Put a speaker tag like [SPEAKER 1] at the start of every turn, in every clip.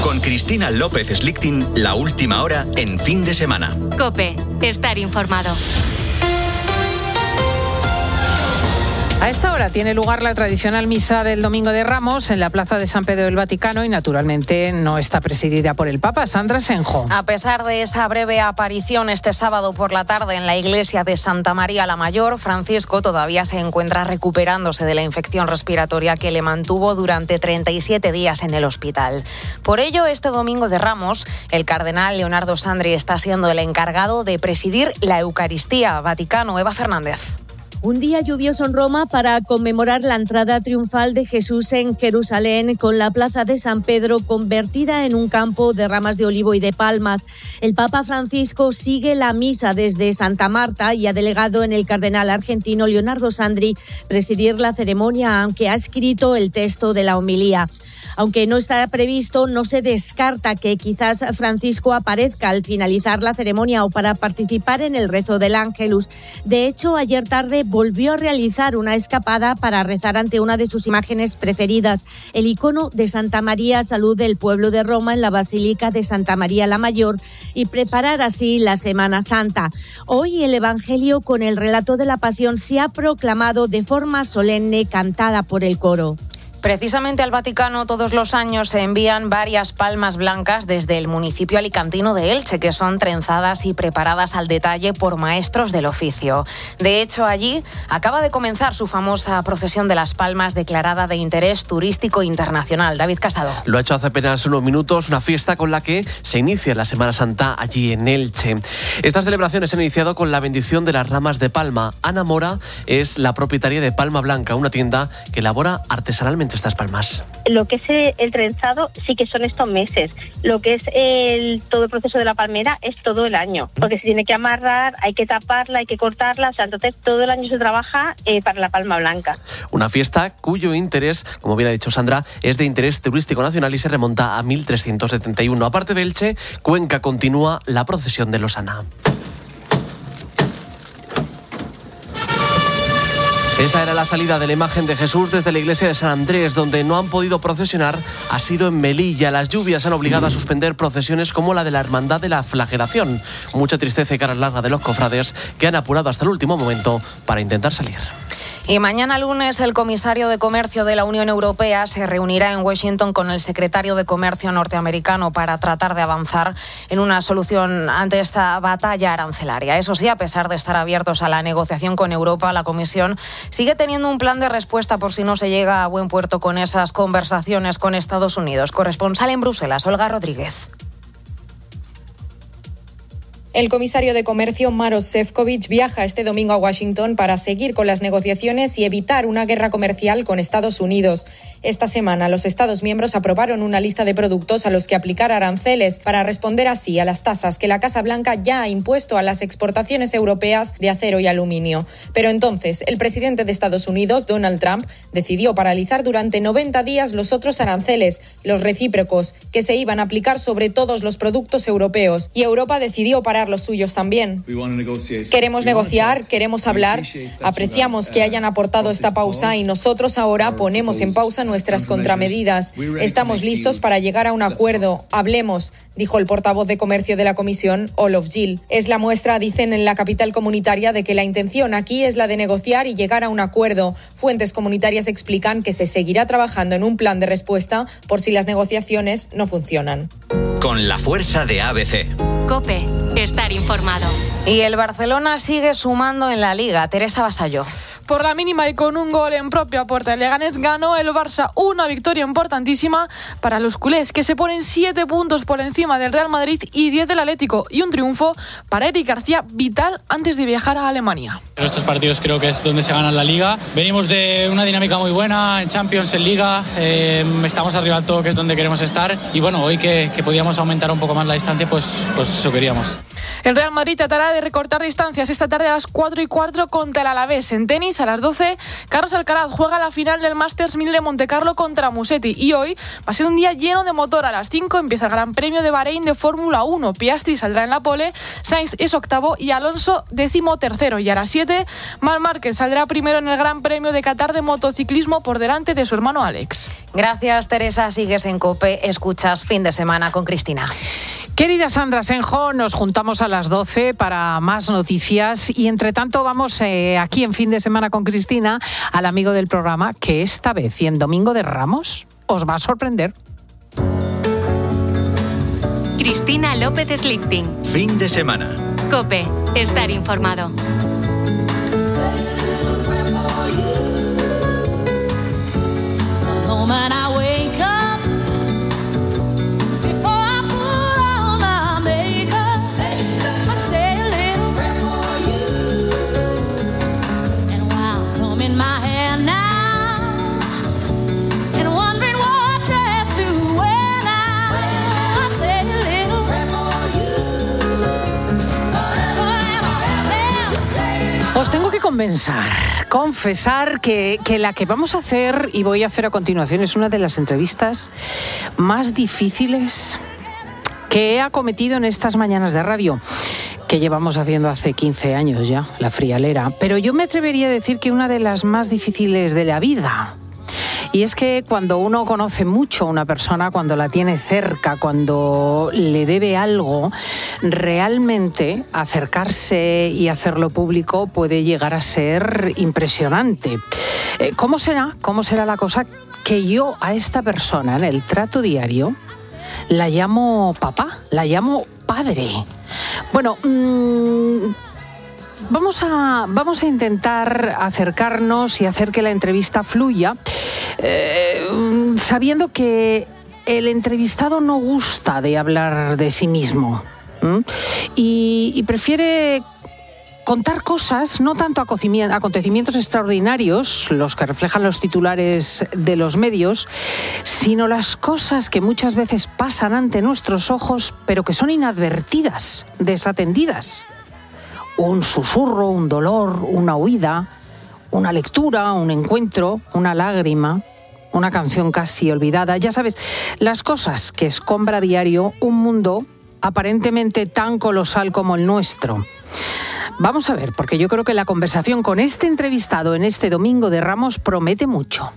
[SPEAKER 1] Con Cristina López Slichting, la última hora en Fin de Semana.
[SPEAKER 2] COPE, estar informado.
[SPEAKER 3] A esta hora tiene lugar la tradicional misa del Domingo de Ramos en la Plaza de San Pedro del Vaticano y naturalmente no está presidida por el Papa. Sandra Senjo.
[SPEAKER 4] A pesar de esa breve aparición este sábado por la tarde en la iglesia de Santa María la Mayor, Francisco todavía se encuentra recuperándose de la infección respiratoria que le mantuvo durante 37 días en el hospital. Por ello, este Domingo de Ramos, el cardenal Leonardo Sandri está siendo el encargado de presidir la Eucaristía. Vaticano, Eva Fernández.
[SPEAKER 5] Un día lluvioso en Roma para conmemorar la entrada triunfal de Jesús en Jerusalén, con la plaza de San Pedro convertida en un campo de ramas de olivo y de palmas. El Papa Francisco sigue la misa desde Santa Marta y ha delegado en el cardenal argentino Leonardo Sandri presidir la ceremonia, aunque ha escrito el texto de la homilía. Aunque no está previsto, no se descarta que quizás Francisco aparezca al finalizar la ceremonia o para participar en el rezo del Ángelus. De hecho, ayer tarde volvió a realizar una escapada para rezar ante una de sus imágenes preferidas, el icono de Santa María Salud del pueblo de Roma en la Basílica de Santa María la Mayor, y preparar así la Semana Santa. Hoy el Evangelio con el relato de la Pasión se ha proclamado de forma solemne, cantada por el coro.
[SPEAKER 4] Precisamente al Vaticano todos los años se envían varias palmas blancas desde el municipio alicantino de Elche, que son trenzadas y preparadas al detalle por maestros del oficio. De hecho, allí acaba de comenzar su famosa procesión de las palmas declarada de interés turístico internacional. David Casado.
[SPEAKER 6] Lo ha hecho hace apenas unos minutos, una fiesta con la que se inicia la Semana Santa allí en Elche. Estas celebraciones se han iniciado con la bendición de las ramas de palma. Ana Mora es la propietaria de Palma Blanca, una tienda que elabora artesanalmente estas palmas.
[SPEAKER 7] Lo que es el trenzado sí que son estos meses. Lo que es todo el proceso de la palmera es todo el año, porque se tiene que amarrar, hay que taparla, hay que cortarla, o sea, entonces todo el año se trabaja para la palma blanca.
[SPEAKER 6] Una fiesta cuyo interés, como bien ha dicho Sandra, es de interés turístico nacional y se remonta a 1371. Aparte de Elche, Cuenca continúa la procesión de Losana. Esa era la salida de la imagen de Jesús desde la iglesia de San Andrés, donde no han podido procesionar ha sido en Melilla. Las lluvias han obligado a suspender procesiones como la de la Hermandad de la Flagelación. Mucha tristeza y cara larga de los cofrades, que han apurado hasta el último momento para intentar salir.
[SPEAKER 4] Y mañana lunes el comisario de Comercio de la Unión Europea se reunirá en Washington con el secretario de Comercio norteamericano para tratar de avanzar en una solución ante esta batalla arancelaria. Eso sí, a pesar de estar abiertos a la negociación con Europa, la Comisión sigue teniendo un plan de respuesta por si no se llega a buen puerto con esas conversaciones con Estados Unidos. Corresponsal en Bruselas, Olga Rodríguez.
[SPEAKER 8] El comisario de Comercio, Maroš Šefčovič, viaja este domingo a Washington para seguir con las negociaciones y evitar una guerra comercial con Estados Unidos. Esta semana, los Estados miembros aprobaron una lista de productos a los que aplicar aranceles para responder así a las tasas que la Casa Blanca ya ha impuesto a las exportaciones europeas de acero y aluminio. Pero entonces, el presidente de Estados Unidos, Donald Trump, decidió paralizar durante 90 días los otros aranceles, los recíprocos, que se iban a aplicar sobre todos los productos europeos. Y Europa decidió parar los suyos también. Queremos negociar, queremos hablar, apreciamos que hayan aportado esta pausa y nosotros ahora ponemos en pausa nuestras contramedidas. Estamos listos para llegar a un acuerdo. Hablemos, dijo el portavoz de Comercio de la Comisión, Olof Gil. Es la muestra, dicen en la capital comunitaria, de que la intención aquí es la de negociar y llegar a un acuerdo. Fuentes comunitarias explican que se seguirá trabajando en un plan de respuesta por si las negociaciones no funcionan.
[SPEAKER 1] Con la fuerza de ABC.
[SPEAKER 2] COPE, estar informado.
[SPEAKER 4] Y el Barcelona sigue sumando en la Liga. Teresa Vasallo.
[SPEAKER 9] Por la mínima y con un gol en propia puerta, el Leganés ganó el Barça, una victoria importantísima para los culés, que se ponen 7 puntos por encima del Real Madrid y 10 del Atlético, y un triunfo para Eric García vital antes de viajar a Alemania.
[SPEAKER 10] En estos partidos creo que es donde se gana la Liga. Venimos de una dinámica muy buena en Champions, en Liga, estamos arriba del todo, que es donde queremos estar, y bueno, hoy que podíamos aumentar un poco más la distancia, pues eso queríamos.
[SPEAKER 9] El Real Madrid tratará de recortar distancias esta tarde a las 4:15 contra el Alavés. En tenis, a las 12, Carlos Alcaraz juega la final del Masters 1000 de Montecarlo contra Musetti. Y hoy va a ser un día lleno de motor. A las 5 empieza el Gran Premio de Bahrein de Fórmula 1. Piastri saldrá en la pole, Sainz es octavo y Alonso 13º. Y a las 7, Marc Márquez saldrá primero en el Gran Premio de Qatar de motociclismo por delante de su hermano Alex.
[SPEAKER 4] Gracias, Teresa. Sigues en COPE. Escuchas Fin de Semana con Cristina.
[SPEAKER 3] Querida Sandra Senjo, nos juntamos a las 12 para más noticias y entre tanto vamos aquí en Fin de Semana con Cristina al amigo del programa que esta vez y en Domingo de Ramos os va a sorprender.
[SPEAKER 2] Cristina López Slichting.
[SPEAKER 1] Fin de semana.
[SPEAKER 2] COPE. Estar informado.
[SPEAKER 3] Os tengo que confesar que la que vamos a hacer y voy a hacer a continuación es una de las entrevistas más difíciles que he acometido en estas mañanas de radio, que llevamos haciendo hace 15 años ya, La Frialera. Pero yo me atrevería a decir que una de las más difíciles de la vida. Y es que cuando uno conoce mucho a una persona, cuando la tiene cerca, cuando le debe algo, realmente acercarse y hacerlo público puede llegar a ser impresionante. ¿Cómo será la cosa que yo a esta persona en el trato diario la llamo papá, la llamo padre? Bueno, vamos a intentar acercarnos y hacer que la entrevista fluya, sabiendo que el entrevistado no gusta de hablar de sí mismo y prefiere contar cosas, no tanto acontecimientos extraordinarios, los que reflejan los titulares de los medios, sino las cosas que muchas veces pasan ante nuestros ojos, pero que son inadvertidas, desatendidas. Un susurro, un dolor, una huida, una lectura, un encuentro, una lágrima, una canción casi olvidada. Ya sabes, las cosas que escombra a diario un mundo aparentemente tan colosal como el nuestro. Vamos a ver, porque yo creo que la conversación con este entrevistado en este Domingo de Ramos promete mucho.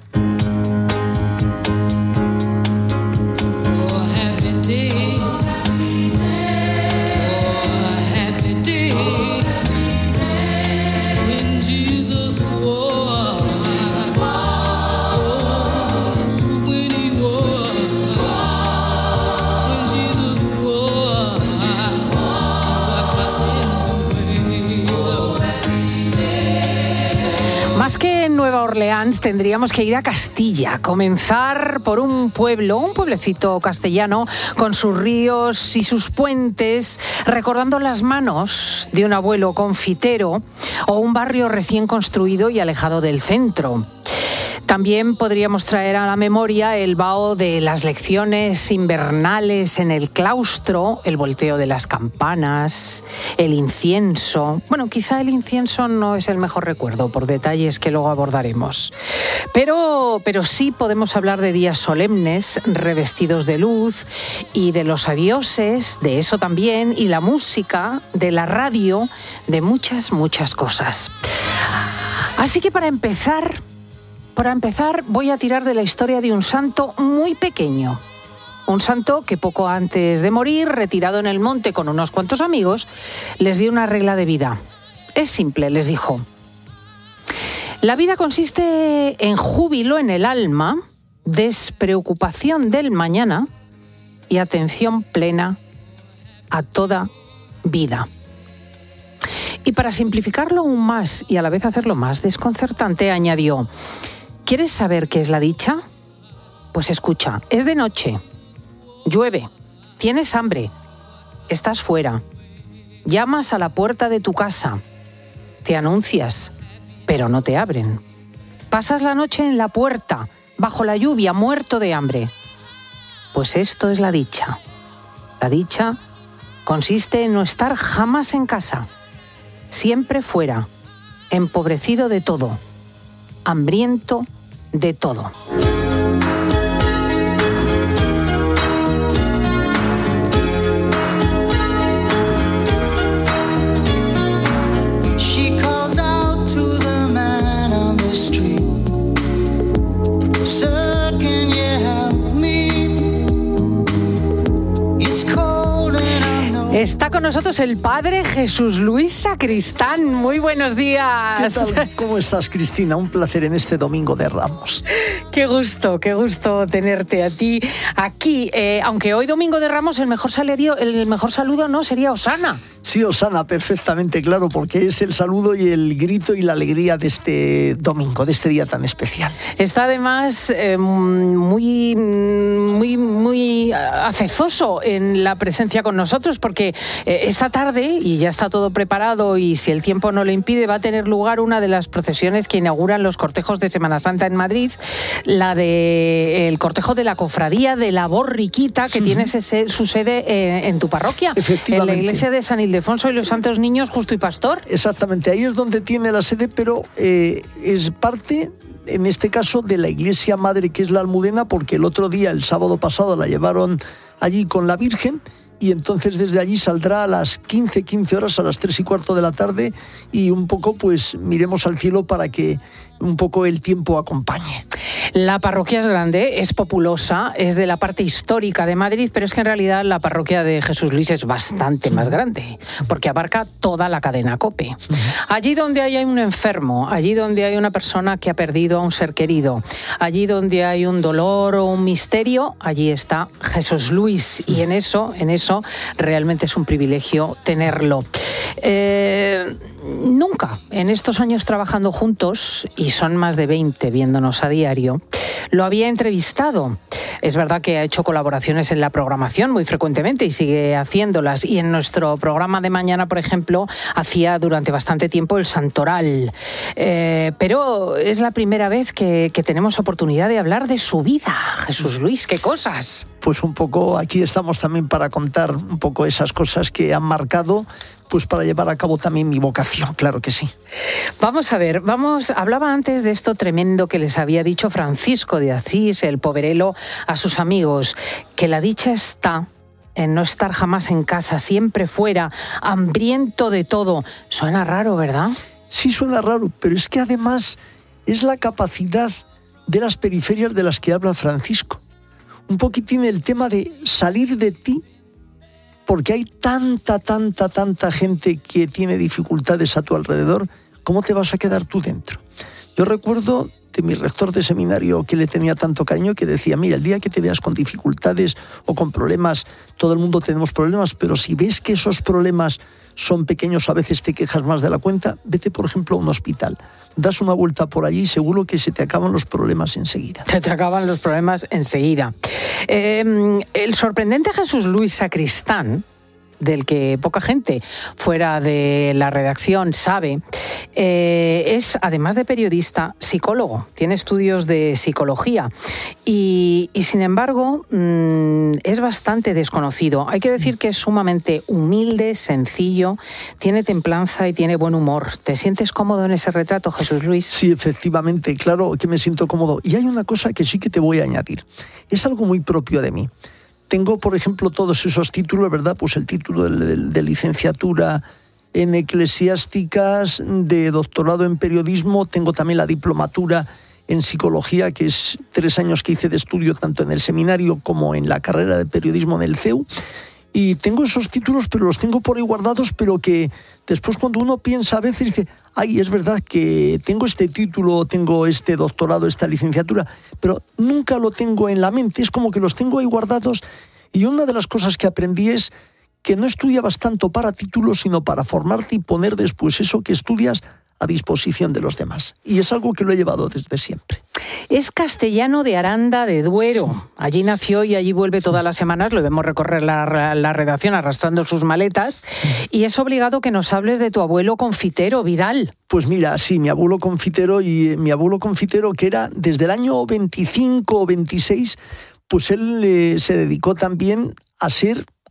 [SPEAKER 3] Más que en Nueva Orleans tendríamos que ir a Castilla, comenzar por un pueblecito castellano con sus ríos y sus puentes, recordando las manos de un abuelo confitero o un barrio recién construido y alejado del centro. También podríamos traer a la memoria el vaho de las lecciones invernales en el claustro, el volteo de las campanas, el incienso. Bueno, quizá el incienso no es el mejor recuerdo, por detalles que luego abordaremos. Pero sí podemos hablar de días solemnes, revestidos de luz, y de los adioses, de eso también, y la música, de la radio, de muchas, muchas cosas. Así que para empezar, voy a tirar de la historia de un santo muy pequeño. Un santo que poco antes de morir, retirado en el monte con unos cuantos amigos, les dio una regla de vida. Es simple, les dijo. La vida consiste en júbilo en el alma, despreocupación del mañana y atención plena a toda vida. Y para simplificarlo aún más y a la vez hacerlo más desconcertante, añadió: ¿quieres saber qué es la dicha? Pues escucha, es de noche, llueve, tienes hambre, estás fuera, llamas a la puerta de tu casa, te anuncias, pero no te abren. Pasas la noche en la puerta, bajo la lluvia, muerto de hambre. Pues esto es la dicha. La dicha consiste en no estar jamás en casa, siempre fuera, empobrecido de todo, hambriento de todo. Está con nosotros el padre Jesús Luis Sacristán. Muy buenos días.
[SPEAKER 11] ¿Qué tal? ¿Cómo estás, Cristina? Un placer en este Domingo de Ramos.
[SPEAKER 3] Qué gusto tenerte a ti aquí. Aunque hoy Domingo de Ramos el mejor saludo no sería Osana.
[SPEAKER 11] Sí, Osana, perfectamente claro, porque es el saludo y el grito y la alegría de este domingo, de este día tan especial.
[SPEAKER 3] Está además muy acezoso en la presencia con nosotros, porque esta tarde, y ya está todo preparado, y si el tiempo no lo impide, va a tener lugar una de las procesiones que inauguran los cortejos de Semana Santa en Madrid, el cortejo de la Cofradía de la Borriquita, que tiene su sede en tu parroquia, en la iglesia de San Ildefonso y los Santos Niños Justo y Pastor.
[SPEAKER 11] Exactamente, ahí es donde tiene la sede, pero es parte, en este caso, de la iglesia madre, que es la Almudena, porque el otro día, el sábado pasado, la llevaron allí con la Virgen, y entonces desde allí saldrá a las 15 horas, a las 3:15 de la tarde, y un poco pues miremos al cielo para que un poco el tiempo acompañe.
[SPEAKER 3] La parroquia es grande, es populosa, es de la parte histórica de Madrid, pero es que en realidad la parroquia de Jesús Luis es bastante más grande, porque abarca toda la cadena COPE. Allí donde hay un enfermo, allí donde hay una persona que ha perdido a un ser querido, allí donde hay un dolor o un misterio, allí está Jesús Luis, y en eso realmente es un privilegio tenerlo. Nunca, en estos años trabajando juntos, y son más de 20 viéndonos a diario, lo había entrevistado. Es verdad que ha hecho colaboraciones en la programación muy frecuentemente y sigue haciéndolas. Y en nuestro programa de mañana, por ejemplo, hacía durante bastante tiempo el Santoral. Pero es la primera vez que tenemos oportunidad de hablar de su vida. Jesús Luis, ¿qué cosas?
[SPEAKER 11] Pues un poco aquí estamos también para contar un poco esas cosas que han marcado, pues para llevar a cabo también mi vocación, claro que sí.
[SPEAKER 3] Vamos a ver, hablaba antes de esto tremendo que les había dicho Francisco de Asís, el poverelo, a sus amigos, que la dicha está en no estar jamás en casa, siempre fuera, hambriento de todo. Suena raro, ¿verdad?
[SPEAKER 11] Sí, suena raro, pero es que además es la capacidad de las periferias de las que habla Francisco. Un poquitín el tema de salir de ti, porque hay tanta gente que tiene dificultades a tu alrededor. ¿Cómo te vas a quedar tú dentro? Yo recuerdo de mi rector de seminario, que le tenía tanto cariño, que decía, mira, el día que te veas con dificultades o con problemas, todo el mundo tenemos problemas, pero si ves que esos problemas son pequeños, a veces te quejas más de la cuenta, vete, por ejemplo, a un hospital. Das una vuelta por allí y seguro que se te acaban los problemas enseguida.
[SPEAKER 3] Se te acaban los problemas enseguida. El sorprendente Jesús Luis Sacristán, del que poca gente fuera de la redacción sabe, es, además de periodista, psicólogo. Tiene estudios de psicología y sin embargo es bastante desconocido. Hay que decir que es sumamente humilde, sencillo, tiene templanza y tiene buen humor. ¿Te sientes cómodo en ese retrato, Jesús Luis?
[SPEAKER 11] Sí, efectivamente, claro que me siento cómodo. Y hay una cosa que sí que te voy a añadir. Es algo muy propio de mí. Tengo, por ejemplo, todos esos títulos, ¿verdad? Pues el título de licenciatura en eclesiásticas, de doctorado en periodismo, tengo también la diplomatura en psicología, que es 3 años que hice de estudio tanto en el seminario como en la carrera de periodismo en el CEU. Y tengo esos títulos, pero los tengo por ahí guardados, pero que después cuando uno piensa a veces dice, ay, es verdad que tengo este título, tengo este doctorado, esta licenciatura, pero nunca lo tengo en la mente, es como que los tengo ahí guardados. Y una de las cosas que aprendí es que no estudiabas tanto para títulos, sino para formarte y poner después eso que estudias a disposición de los demás. Y es algo que lo he llevado desde siempre.
[SPEAKER 3] Es castellano de Aranda de Duero. Allí nació y allí vuelve todas las semanas. Lo vemos recorrer la redacción arrastrando sus maletas. Y es obligado que nos hables de tu abuelo confitero, Vidal.
[SPEAKER 11] Pues mira, sí, mi abuelo confitero que era desde el año 25 o 26, pues él se dedicó también a ser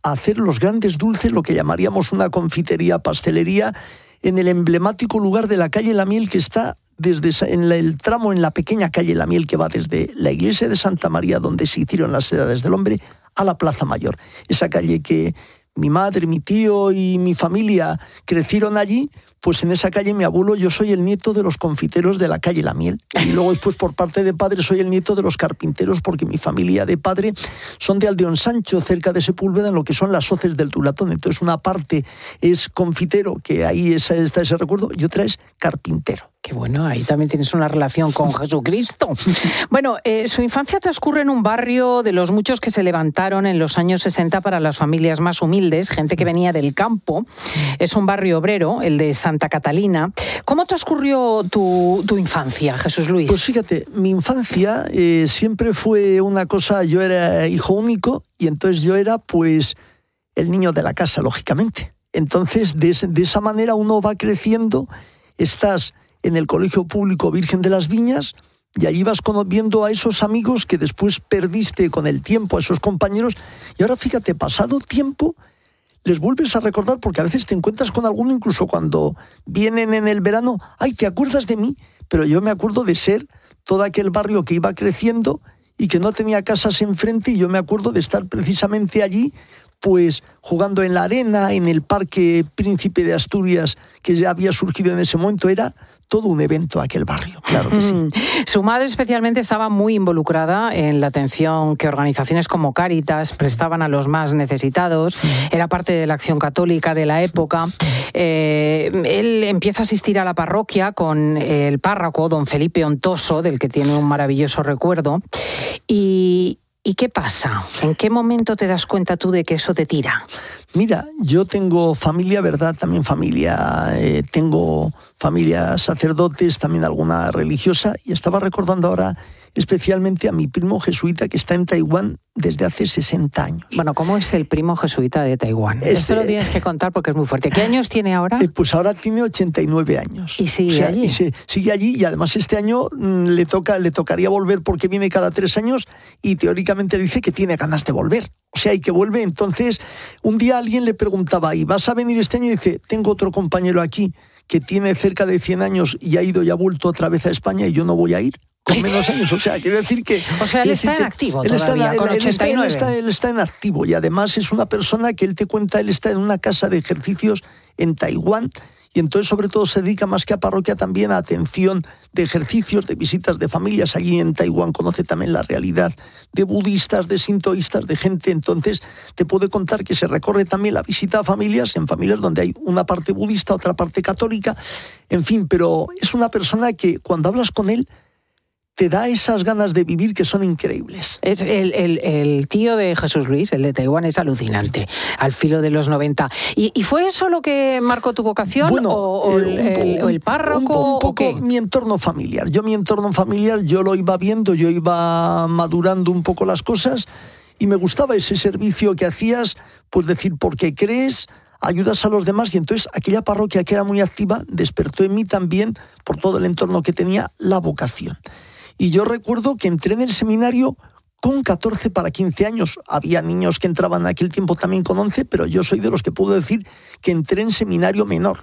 [SPEAKER 11] a hacer los grandes dulces, lo que llamaríamos una confitería, pastelería, en el emblemático lugar de la calle La Miel, que está en el tramo, en la pequeña calle La Miel, que va desde la iglesia de Santa María, donde se hicieron las Edades del Hombre, a la Plaza Mayor. Esa calle que mi madre, mi tío y mi familia crecieron allí, pues en esa calle mi abuelo, yo soy el nieto de los confiteros de la calle La Miel. Y luego después por parte de padre soy el nieto de los carpinteros, porque mi familia de padre son de Aldeón Sancho, cerca de Sepúlveda, en lo que son las hoces del Tulatón. Entonces una parte es confitero, que ahí está ese recuerdo, y otra es carpintero.
[SPEAKER 3] Qué bueno, ahí también tienes una relación con Jesucristo. Bueno, su infancia transcurre en un barrio de los muchos que se levantaron en los años 60 para las familias más humildes, gente que venía del campo. Es un barrio obrero, el de Santa Catalina. ¿Cómo transcurrió tu infancia, Jesús Luis?
[SPEAKER 11] Pues fíjate, mi infancia siempre fue una cosa, yo era hijo único y entonces yo era pues el niño de la casa, lógicamente. Entonces de esa manera uno va creciendo, estás en el Colegio Público Virgen de las Viñas, y allí vas viendo a esos amigos que después perdiste con el tiempo, a esos compañeros, y ahora fíjate, pasado tiempo, les vuelves a recordar, porque a veces te encuentras con alguno, incluso cuando vienen en el verano, ¡ay, te acuerdas de mí! Pero yo me acuerdo de ser todo aquel barrio que iba creciendo y que no tenía casas enfrente, y yo me acuerdo de estar precisamente allí, pues jugando en la arena, en el Parque Príncipe de Asturias, que ya había surgido en ese momento. Era todo un evento aquel barrio, claro que sí.
[SPEAKER 3] Su madre especialmente estaba muy involucrada en la atención que organizaciones como Cáritas prestaban a los más necesitados. Era parte de la acción católica de la época. Él empieza a asistir a la parroquia con el párroco, don Felipe Ontoso, del que tiene un maravilloso recuerdo. ¿Y qué pasa? ¿En qué momento te das cuenta tú de que eso te tira?
[SPEAKER 11] Mira, yo tengo familia, ¿verdad? También familia, tengo familia sacerdotes, también alguna religiosa, y estaba recordando ahora especialmente a mi primo jesuita que está en Taiwán desde hace 60 años.
[SPEAKER 3] Bueno, ¿cómo es el primo jesuita de Taiwán? Esto lo tienes que contar porque es muy fuerte. ¿Qué años tiene ahora?
[SPEAKER 11] Pues ahora tiene 89 años.
[SPEAKER 3] ¿Y sigue allí?
[SPEAKER 11] Sigue allí, y además este año le tocaría volver porque viene cada 3 años y teóricamente dice que tiene ganas de volver. O sea, y que vuelve. Entonces, un día alguien le preguntaba, ¿y vas a venir este año? Y dice, tengo otro compañero aquí que tiene cerca de 100 años y ha ido y ha vuelto otra vez a España y yo no voy a ir. Con menos años, o sea, quiero decir que...
[SPEAKER 3] O sea, él está en activo todavía, con 89.
[SPEAKER 11] Él está en activo, y además es una persona que él te cuenta, él está en una casa de ejercicios en Taiwán, y entonces sobre todo se dedica más que a parroquia también a atención de ejercicios, de visitas de familias. Allí en Taiwán conoce también la realidad de budistas, de sintoístas, de gente. Entonces te puede contar que se recorre también la visita a familias, en familias donde hay una parte budista, otra parte católica, en fin, pero es una persona que cuando hablas con él te da esas ganas de vivir que son increíbles.
[SPEAKER 3] Es el tío de Jesús Luis, el de Taiwán, es alucinante, al filo de los 90. ¿Y fue eso lo que marcó tu vocación?
[SPEAKER 11] Bueno,
[SPEAKER 3] ¿O el párroco?
[SPEAKER 11] Un poco mi entorno familiar. Mi entorno familiar, yo lo iba viendo, yo iba madurando un poco las cosas, y me gustaba ese servicio que hacías, pues decir, porque crees, ayudas a los demás, y entonces aquella parroquia que era muy activa despertó en mí también, por todo el entorno que tenía, la vocación. Y yo recuerdo que entré en el seminario con 14 para 15 años. Había niños que entraban en aquel tiempo también con 11, pero yo soy de los que puedo decir que entré en seminario menor,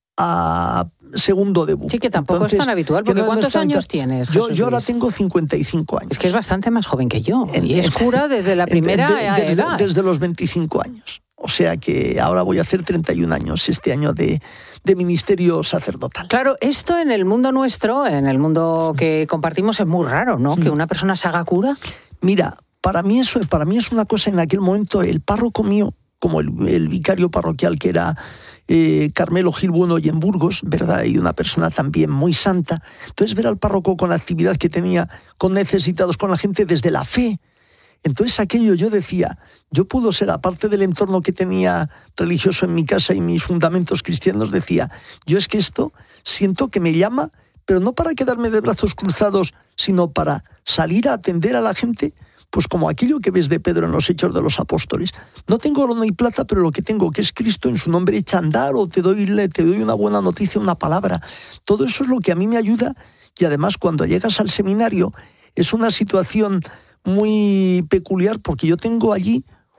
[SPEAKER 11] a segundo de BU.
[SPEAKER 3] Sí, que tampoco es tan habitual, porque ¿cuántos años tienes, Jesús
[SPEAKER 11] Yo ahora
[SPEAKER 3] Luis?
[SPEAKER 11] tengo 55 años.
[SPEAKER 3] Es que es bastante más joven que yo, y es cura desde la primera edad.
[SPEAKER 11] Desde los 25 años. O sea que ahora voy a hacer 31 años este año de ministerio sacerdotal.
[SPEAKER 3] Claro, esto en el mundo nuestro, en el mundo que compartimos, es muy raro, ¿no? Que una persona se haga cura.
[SPEAKER 11] Mira, para mí es una cosa. En aquel momento el párroco mío, como el vicario parroquial que era Carmelo Gil Bueno y en Burgos, ¿verdad? Y una persona también muy santa. Entonces ver al párroco con la actividad que tenía, con necesitados, con la gente desde la fe. Entonces aquello yo decía, yo puedo ser, aparte del entorno que tenía religioso en mi casa y mis fundamentos cristianos, decía, yo es que esto siento que me llama, pero no para quedarme de brazos cruzados, sino para salir a atender a la gente, pues como aquello que ves de Pedro en los Hechos de los Apóstoles. No tengo oro ni plata, pero lo que tengo, que es Cristo, en su nombre echa a andar, o te doy una buena noticia, una palabra. Todo eso es lo que a mí me ayuda, y además cuando llegas al seminario es una situación muy peculiar, porque yo tengo allí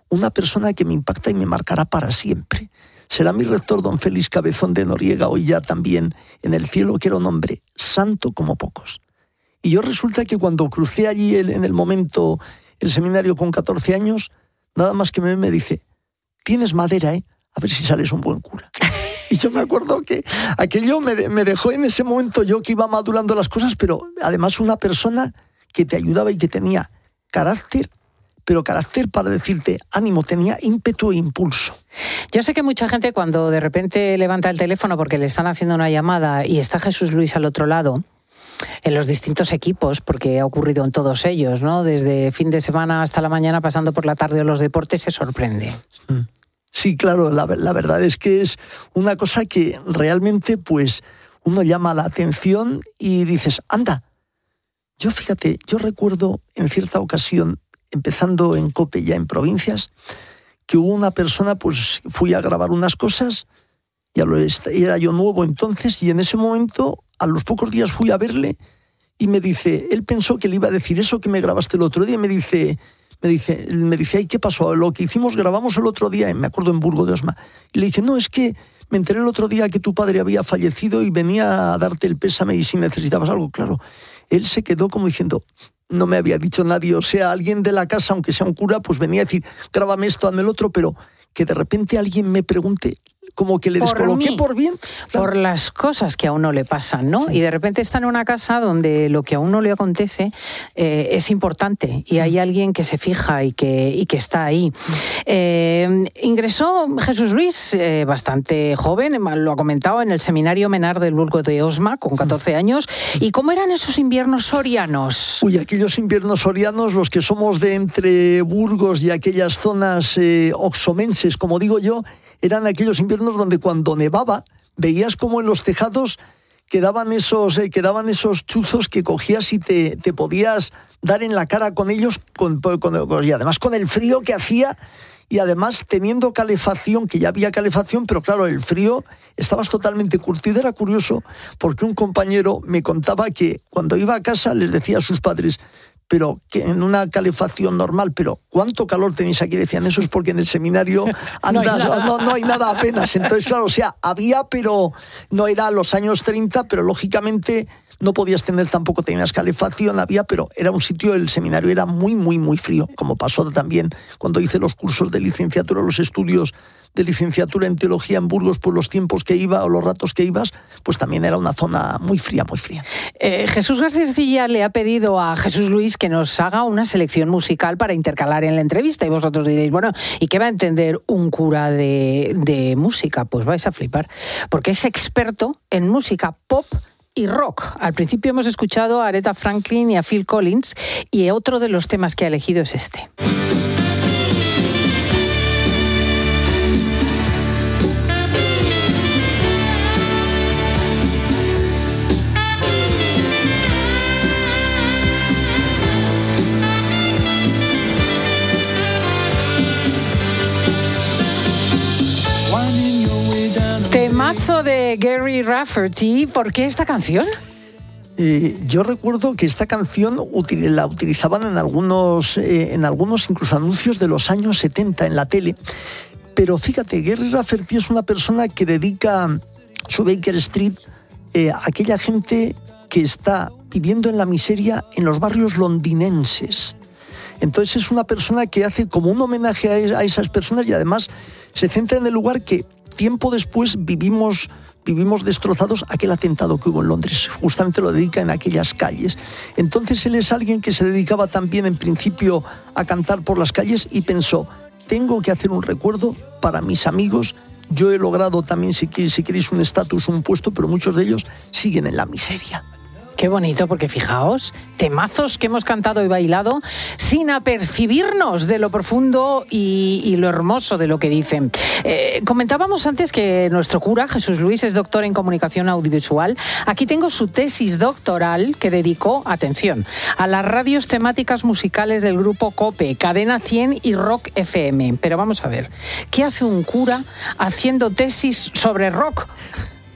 [SPEAKER 11] una persona que me impacta y me marcará para siempre. Será mi rector, don Félix Cabezón de Noriega, hoy ya también en el cielo, que era un hombre santo como pocos. Y yo resulta que cuando crucé allí en el momento el seminario con 14 años, nada más que me dice, tienes madera, a ver si sales un buen cura. Y yo me acuerdo que aquello me dejó en ese momento, yo que iba madurando las cosas, pero además una persona que te ayudaba y que tenía carácter, pero carácter para decirte ánimo, tenía ímpetu e impulso.
[SPEAKER 3] Yo sé que mucha gente cuando de repente levanta el teléfono porque le están haciendo una llamada y está Jesús Luis al otro lado, en los distintos equipos, porque ha ocurrido en todos ellos, ¿no? Desde fin de semana hasta la mañana, pasando por la tarde o los deportes, se sorprende.
[SPEAKER 11] Sí, claro, la verdad es que es una cosa que realmente pues uno llama la atención y dices, anda. Yo recuerdo en cierta ocasión, empezando en COPE ya en provincias, que hubo una persona, pues fui a grabar unas cosas, era yo nuevo entonces, y en ese momento, a los pocos días fui a verle y me dice, él pensó que le iba a decir eso que me grabaste el otro día, y me dice, ay, ¿qué pasó? Lo que grabamos el otro día, me acuerdo, en Burgo de Osma. Y le dice, no, es que me enteré el otro día que tu padre había fallecido y venía a darte el pésame y si necesitabas algo, claro. Él se quedó como diciendo, no me había dicho nadie, o sea, alguien de la casa, aunque sea un cura, pues venía a decir, grábame esto, hazme el otro, pero que de repente alguien me pregunte, como que le descoloqué por bien. Claro.
[SPEAKER 3] Por las cosas que a uno le pasan, ¿no? Sí. Y de repente está en una casa donde lo que a uno le acontece es importante y hay alguien que se fija y que está ahí. Ingresó Jesús Luis bastante joven, lo ha comentado, en el seminario Menar del Burgo de Osma, con 14 años. ¿Y cómo eran esos inviernos sorianos?
[SPEAKER 11] Uy, aquellos inviernos sorianos, los que somos de entre Burgos y aquellas zonas oxomenses, como digo yo, eran aquellos inviernos donde cuando nevaba veías como en los tejados quedaban esos chuzos que cogías y te podías dar en la cara con ellos, y además con el frío que hacía, y además teniendo calefacción, que ya había calefacción, pero claro, el frío, estabas totalmente curtido. Era curioso porque un compañero me contaba que cuando iba a casa les decía a sus padres, pero que en una calefacción normal, pero ¿cuánto calor tenéis aquí? Decían, eso es porque en el seminario no hay nada apenas. Entonces, claro, o sea, había, pero no era a los años 30, pero lógicamente no podías tenías calefacción, había, pero era un sitio, el seminario era muy, muy, muy frío, como pasó también cuando hice los cursos de licenciatura, los estudios de licenciatura en teología en Burgos, por los tiempos que iba o los ratos que ibas, pues también era una zona muy fría, muy fría.
[SPEAKER 3] Jesús García Cilla le ha pedido a Jesús Luis que nos haga una selección musical para intercalar en la entrevista, y vosotros diréis, bueno, ¿y qué va a entender un cura de música? Pues vais a flipar, porque es experto en música pop y rock. Al principio hemos escuchado a Aretha Franklin y a Phil Collins, y otro de los temas que ha elegido es este. Temazo de Gary Rafferty. ¿Por qué esta canción?
[SPEAKER 11] Yo recuerdo que esta canción la utilizaban en algunos incluso anuncios de los años 70 en la tele. Pero fíjate, Gary Rafferty es una persona que dedica su Baker Street a aquella gente que está viviendo en la miseria en los barrios londinenses. Entonces es una persona que hace como un homenaje a esas personas, y además se centra en el lugar que tiempo después vivimos destrozados, aquel atentado que hubo en Londres. Justamente lo dedica en aquellas calles. Entonces él es alguien que se dedicaba también en principio a cantar por las calles y pensó, tengo que hacer un recuerdo para mis amigos. Yo he logrado también, si queréis, un estatus, un puesto, pero muchos de ellos siguen en la miseria.
[SPEAKER 3] Qué bonito, porque fijaos, temazos que hemos cantado y bailado sin apercibirnos de lo profundo y lo hermoso de lo que dicen. Comentábamos antes que nuestro cura, Jesús Luis, es doctor en comunicación audiovisual. Aquí tengo su tesis doctoral que dedicó, atención, a las radios temáticas musicales del grupo COPE, Cadena 100 y Rock FM. Pero vamos a ver, ¿qué hace un cura haciendo tesis sobre rock?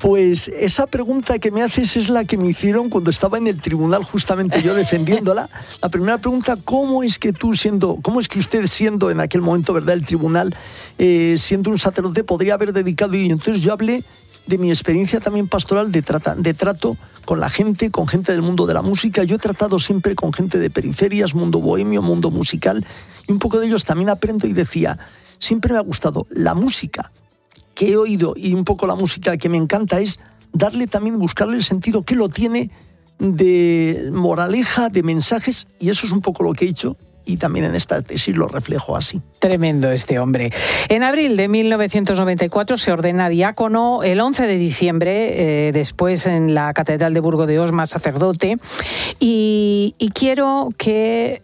[SPEAKER 11] Pues esa pregunta que me haces es la que me hicieron cuando estaba en el tribunal, justamente yo defendiéndola. La primera pregunta, ¿cómo es que usted siendo en aquel momento, verdad, el tribunal, siendo un sacerdote, podría haber dedicado? Y entonces yo hablé de mi experiencia también pastoral de trato con la gente, con gente del mundo de la música. Yo he tratado siempre con gente de periferias, mundo bohemio, mundo musical, y un poco de ellos también aprendo. Y decía, siempre me ha gustado la música que he oído, y un poco la música que me encanta es darle también, buscarle el sentido que lo tiene de moraleja, de mensajes, y eso es un poco lo que he hecho, y también en esta tesis lo reflejo así.
[SPEAKER 3] Tremendo este hombre. En abril de 1994 se ordena diácono, el 11 de diciembre, después en la Catedral de Burgo de Osma, sacerdote, y quiero que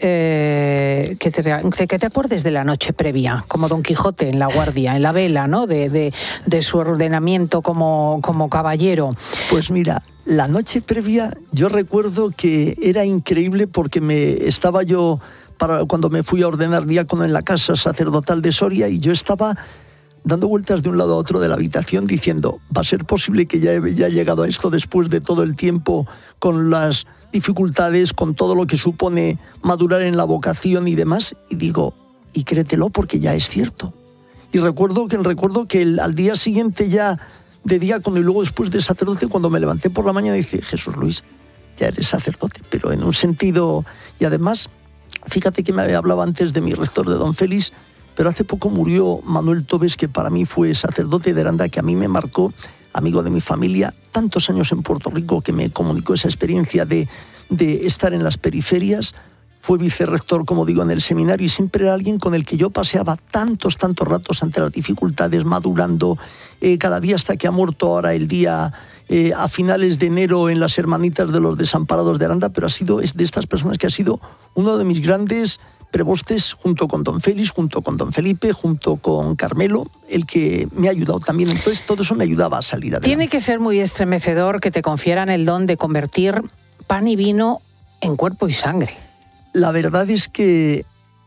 [SPEAKER 3] te acuerdes de la noche previa, como Don Quijote en la guardia, en la vela, ¿no? de su ordenamiento como caballero.
[SPEAKER 11] Pues mira, la noche previa yo recuerdo que era increíble porque estaba yo... cuando me fui a ordenar diácono en la casa sacerdotal de Soria, y yo estaba dando vueltas de un lado a otro de la habitación diciendo, ¿va a ser posible que ya haya llegado a esto después de todo el tiempo, con las dificultades, con todo lo que supone madurar en la vocación y demás? Y digo, y créetelo, porque ya es cierto. Y recuerdo que al día siguiente ya de diácono y luego después de sacerdote, cuando me levanté por la mañana, dije, Jesús Luis, ya eres sacerdote, pero en un sentido... Y además... Fíjate que me hablaba antes de mi rector, de don Félix, pero hace poco murió Manuel Tobes, que para mí fue sacerdote de Aranda, que a mí me marcó, amigo de mi familia, tantos años en Puerto Rico, que me comunicó esa experiencia de estar en las periferias. Fue vicerrector, como digo, en el seminario, y siempre era alguien con el que yo paseaba tantos ratos ante las dificultades, madurando cada día, hasta que ha muerto ahora el día... a finales de enero en las Hermanitas de los Desamparados de Aranda, pero es de estas personas que ha sido uno de mis grandes prebostes, junto con don Félix, junto con don Felipe, junto con Carmelo, el que me ha ayudado también. Entonces todo eso me ayudaba a salir adelante.
[SPEAKER 3] Tiene que ser muy estremecedor que te confieran el don de convertir pan y vino en cuerpo y sangre.
[SPEAKER 11] La verdad es que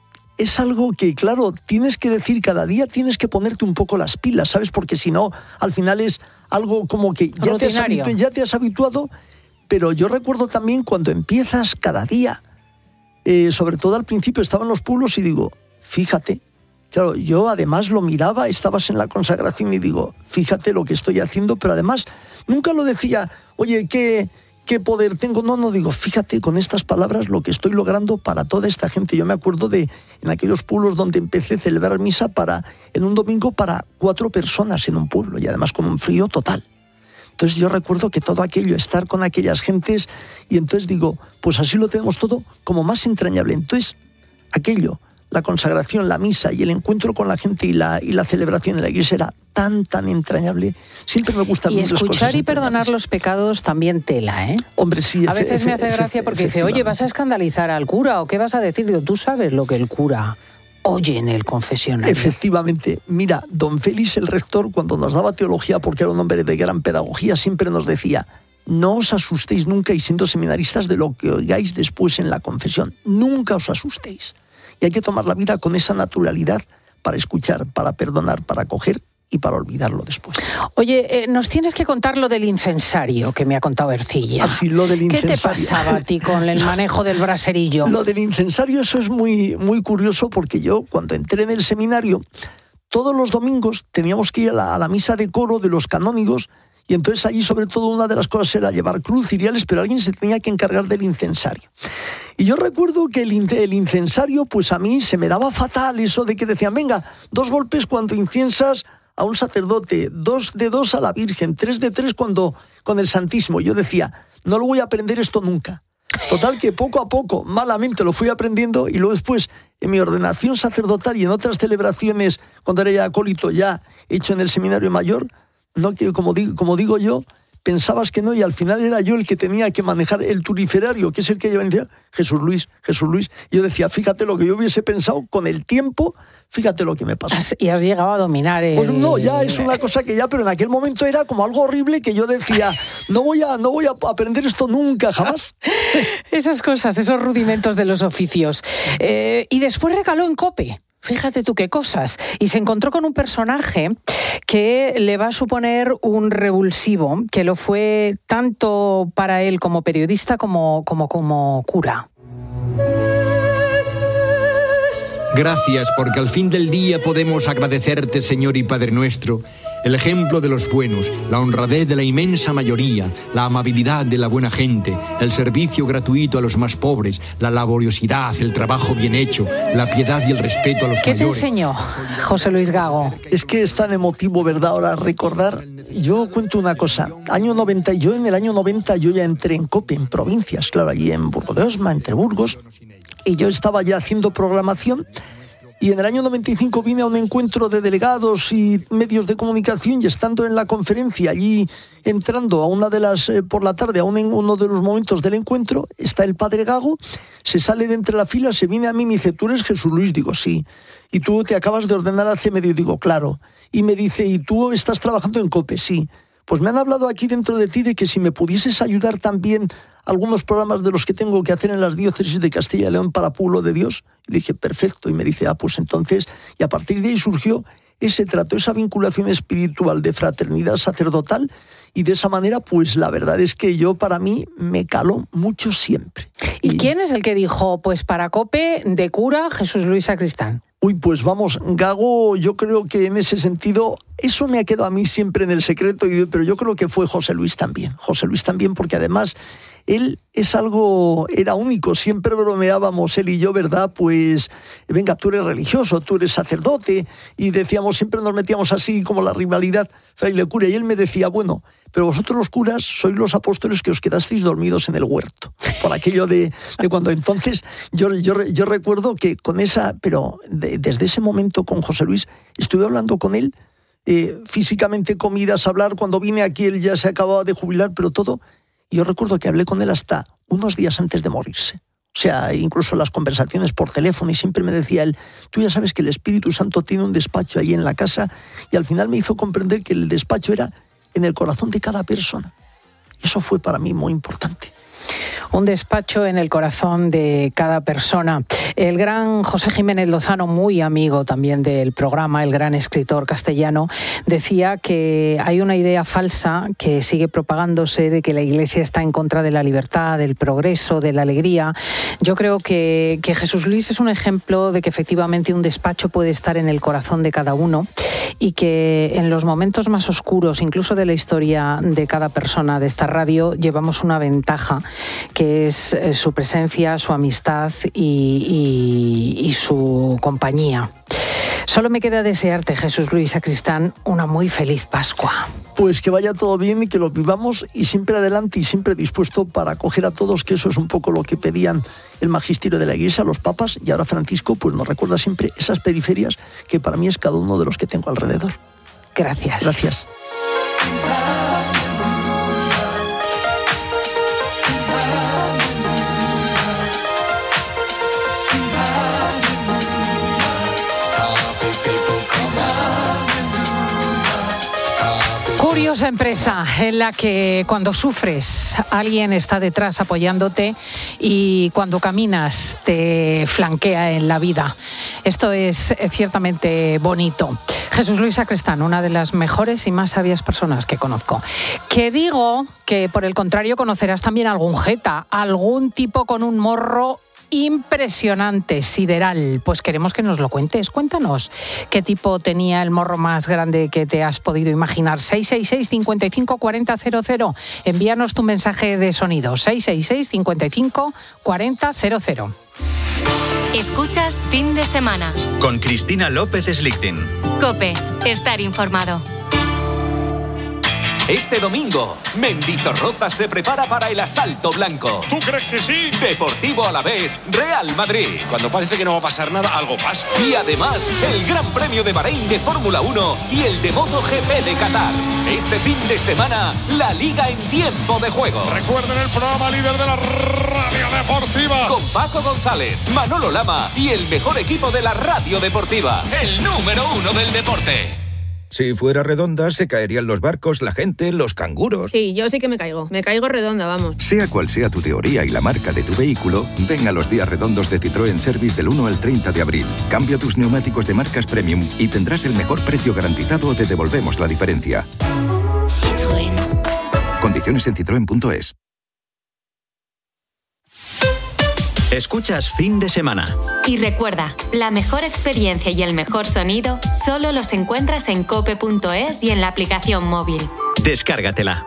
[SPEAKER 11] es algo que, claro, tienes que decir cada día, tienes que ponerte un poco las pilas, ¿sabes? Porque si no, al final es algo como que ya te has habituado, pero yo recuerdo también cuando empiezas cada día, sobre todo al principio estaba en los pueblos y digo, fíjate, claro, yo además lo miraba, estabas en la consagración y digo, fíjate lo que estoy haciendo, pero además nunca lo decía, oye, ¿qué poder tengo? No, digo, fíjate con estas palabras lo que estoy logrando para toda esta gente. Yo me acuerdo en aquellos pueblos donde empecé a celebrar misa en un domingo para 4 personas en un pueblo, y además con un frío total. Entonces yo recuerdo que todo aquello, estar con aquellas gentes, y entonces digo, pues así lo tenemos todo como más entrañable. Entonces aquello, la consagración, la misa y el encuentro con la gente y la celebración de la iglesia era tan entrañable. Siempre me gusta mucho.
[SPEAKER 3] Y escuchar y perdonar los pecados también tela, ¿eh?
[SPEAKER 11] Hombre, sí.
[SPEAKER 3] A veces me hace gracia porque dice, oye, ¿vas a escandalizar al cura o qué vas a decir? Digo, tú sabes lo que el cura oye en el confesionario.
[SPEAKER 11] Efectivamente. Mira, don Félix, el rector, cuando nos daba teología, porque era un hombre de gran pedagogía, siempre nos decía, no os asustéis nunca, y siendo seminaristas, de lo que oigáis después en la confesión. Nunca os asustéis. Y hay que tomar la vida con esa naturalidad para escuchar, para perdonar, para acoger y para olvidarlo después.
[SPEAKER 3] Oye, nos tienes que contar lo del incensario que me ha contado Ercilla.
[SPEAKER 11] Así, lo del incensario.
[SPEAKER 3] ¿Qué te pasaba a ti con el manejo del braserillo?
[SPEAKER 11] Lo del incensario, eso es muy curioso, porque yo cuando entré en el seminario, todos los domingos teníamos que ir a la misa de coro de los canónigos, y entonces allí sobre todo una de las cosas era llevar cruz, ciriales, pero alguien se tenía que encargar del incensario. Y yo recuerdo que el incensario, pues a mí se me daba fatal eso de que decían, venga, 2 golpes cuando inciensas a un sacerdote, 2 de 2 a la Virgen, 3 de 3 cuando con el Santísimo. Yo decía, no lo voy a aprender esto nunca. Total que poco a poco, malamente lo fui aprendiendo, y luego después en mi ordenación sacerdotal y en otras celebraciones, cuando era ya acólito, ya hecho en el seminario mayor, no, que como digo yo, pensabas que no, y al final era yo el que tenía que manejar el turiferario, que es el que lleva en día, Jesús Luis. Y yo decía, fíjate lo que yo hubiese pensado con el tiempo, fíjate lo que me pasó.
[SPEAKER 3] Y has llegado a dominar
[SPEAKER 11] Pues no, ya es una cosa que ya, pero en aquel momento era como algo horrible que yo decía, no voy a aprender esto nunca, jamás.
[SPEAKER 3] Esas cosas, esos rudimentos de los oficios. Y después recaló en COPE. Fíjate tú qué cosas. Y se encontró con un personaje que le va a suponer un revulsivo, que lo fue tanto para él como periodista como cura.
[SPEAKER 12] Gracias, porque al fin del día podemos agradecerte, Señor y Padre nuestro, el ejemplo de los buenos, la honradez de la inmensa mayoría, la amabilidad de la buena gente, el servicio gratuito a los más pobres, la laboriosidad, el trabajo bien hecho, la piedad y el respeto a los mayores.
[SPEAKER 3] ¿Qué te enseñó José Luis Gago?
[SPEAKER 11] Es que es tan emotivo, ¿verdad? Ahora recordar. Yo cuento una cosa. Año 90, yo en el año 90 yo ya entré en COPE, en provincias, claro, allí en Burgo de Osma, entre Burgos, y yo estaba ya haciendo programación. Y en el año 95 vine a un encuentro de delegados y medios de comunicación, y estando en la conferencia, allí entrando a una de las, por la tarde, a uno de los momentos del encuentro, está el padre Gago, se sale de entre la fila, se viene a mí y me dice, ¿tú eres Jesús Luis? Digo, sí. ¿Y tú te acabas de ordenar hace medio? Digo, claro. Y me dice, ¿y tú estás trabajando en COPE? Sí. Pues me han hablado aquí dentro de ti de que si me pudieses ayudar también algunos programas de los que tengo que hacer en las diócesis de Castilla y León para pueblo de Dios. Y dije, perfecto. Y me dice, pues entonces, y a partir de ahí surgió ese trato, esa vinculación espiritual de fraternidad sacerdotal, y de esa manera, pues la verdad es que para mí, me caló mucho siempre.
[SPEAKER 3] ¿Y quién es el que dijo, pues para COPE, de cura, Jesús Luis Sacristán?
[SPEAKER 11] Uy, pues vamos, Gago, yo creo que en ese sentido, eso me ha quedado a mí siempre en el secreto, pero yo creo que fue José Luis también, porque además él era único, siempre bromeábamos él y yo, ¿verdad? Pues, venga, tú eres religioso, tú eres sacerdote, y decíamos, siempre nos metíamos así como la rivalidad fraile-cura, y él me decía, bueno, pero vosotros los curas sois los apóstoles que os quedasteis dormidos en el huerto, por aquello de cuando entonces, yo recuerdo que con pero desde ese momento con José Luis, estuve hablando con él, físicamente, comidas, hablar, cuando vine aquí él ya se acababa de jubilar, pero todo. Y yo recuerdo que hablé con él hasta unos días antes de morirse. O sea, incluso las conversaciones por teléfono, y siempre me decía él, tú ya sabes que el Espíritu Santo tiene un despacho ahí en la casa, y al final me hizo comprender que el despacho era en el corazón de cada persona. Eso fue para mí muy importante.
[SPEAKER 3] Un despacho en el corazón de cada persona. El gran José Jiménez Lozano, muy amigo también del programa, el gran escritor castellano, decía que hay una idea falsa que sigue propagándose de que la Iglesia está en contra de la libertad, del progreso, de la alegría. Yo creo que Jesús Luis es un ejemplo de que efectivamente un despacho puede estar en el corazón de cada uno, y que en los momentos más oscuros, incluso de la historia de cada persona de esta radio, llevamos una ventaja, que es su presencia, su amistad y su compañía. Solo me queda desearte, Jesús Luis Sacristán, una muy feliz Pascua.
[SPEAKER 11] Pues que vaya todo bien y que lo vivamos, y siempre adelante y siempre dispuesto para acoger a todos, que eso es un poco lo que pedían el magisterio de la Iglesia, los papas, y ahora Francisco pues nos recuerda siempre esas periferias que para mí es cada uno de los que tengo alrededor.
[SPEAKER 3] Gracias.
[SPEAKER 11] Gracias.
[SPEAKER 3] Curiosa empresa en la que cuando sufres alguien está detrás apoyándote, y cuando caminas te flanquea en la vida. Esto es ciertamente bonito. Jesús Luis Sacristán, una de las mejores y más sabias personas que conozco. Que digo que por el contrario conocerás también algún jeta, algún tipo con un morro impresionante, sideral. Pues queremos que nos lo cuentes. Cuéntanos qué tipo tenía el morro más grande que te has podido imaginar. 666 55 40 00. Envíanos tu mensaje de sonido. 666 55 40 00.
[SPEAKER 2] Escuchas Fin de Semana
[SPEAKER 1] con Cristina López Slichting.
[SPEAKER 2] COPE. Estar informado.
[SPEAKER 13] Este domingo, Mendizorroza se prepara para el asalto blanco.
[SPEAKER 14] ¿Tú crees que sí?
[SPEAKER 13] Deportivo Alavés, Real Madrid.
[SPEAKER 14] Cuando parece que no va a pasar nada, algo pasa.
[SPEAKER 13] Y además, el Gran Premio de Bahrein de Fórmula 1 y el de MotoGP de Qatar. Este fin de semana, la Liga en tiempo de juego.
[SPEAKER 14] Recuerden el programa líder de la radio deportiva.
[SPEAKER 13] Con Paco González, Manolo Lama y el mejor equipo de la radio deportiva. El número 1 del deporte.
[SPEAKER 15] Si fuera redonda, se caerían los barcos, la gente, los canguros.
[SPEAKER 16] Sí, yo sí que me caigo redonda, vamos.
[SPEAKER 17] Sea cual sea tu teoría y la marca de tu vehículo, ven a los días redondos de Citroën Service del 1 al 30 de abril. Cambia tus neumáticos de marcas premium y tendrás el mejor precio garantizado o te devolvemos la diferencia.
[SPEAKER 2] Citroën.
[SPEAKER 17] Condiciones en citroen.es.
[SPEAKER 1] Escuchas Fin de Semana.
[SPEAKER 2] Y recuerda, la mejor experiencia y el mejor sonido solo los encuentras en cope.es y en la aplicación móvil.
[SPEAKER 1] Descárgatela.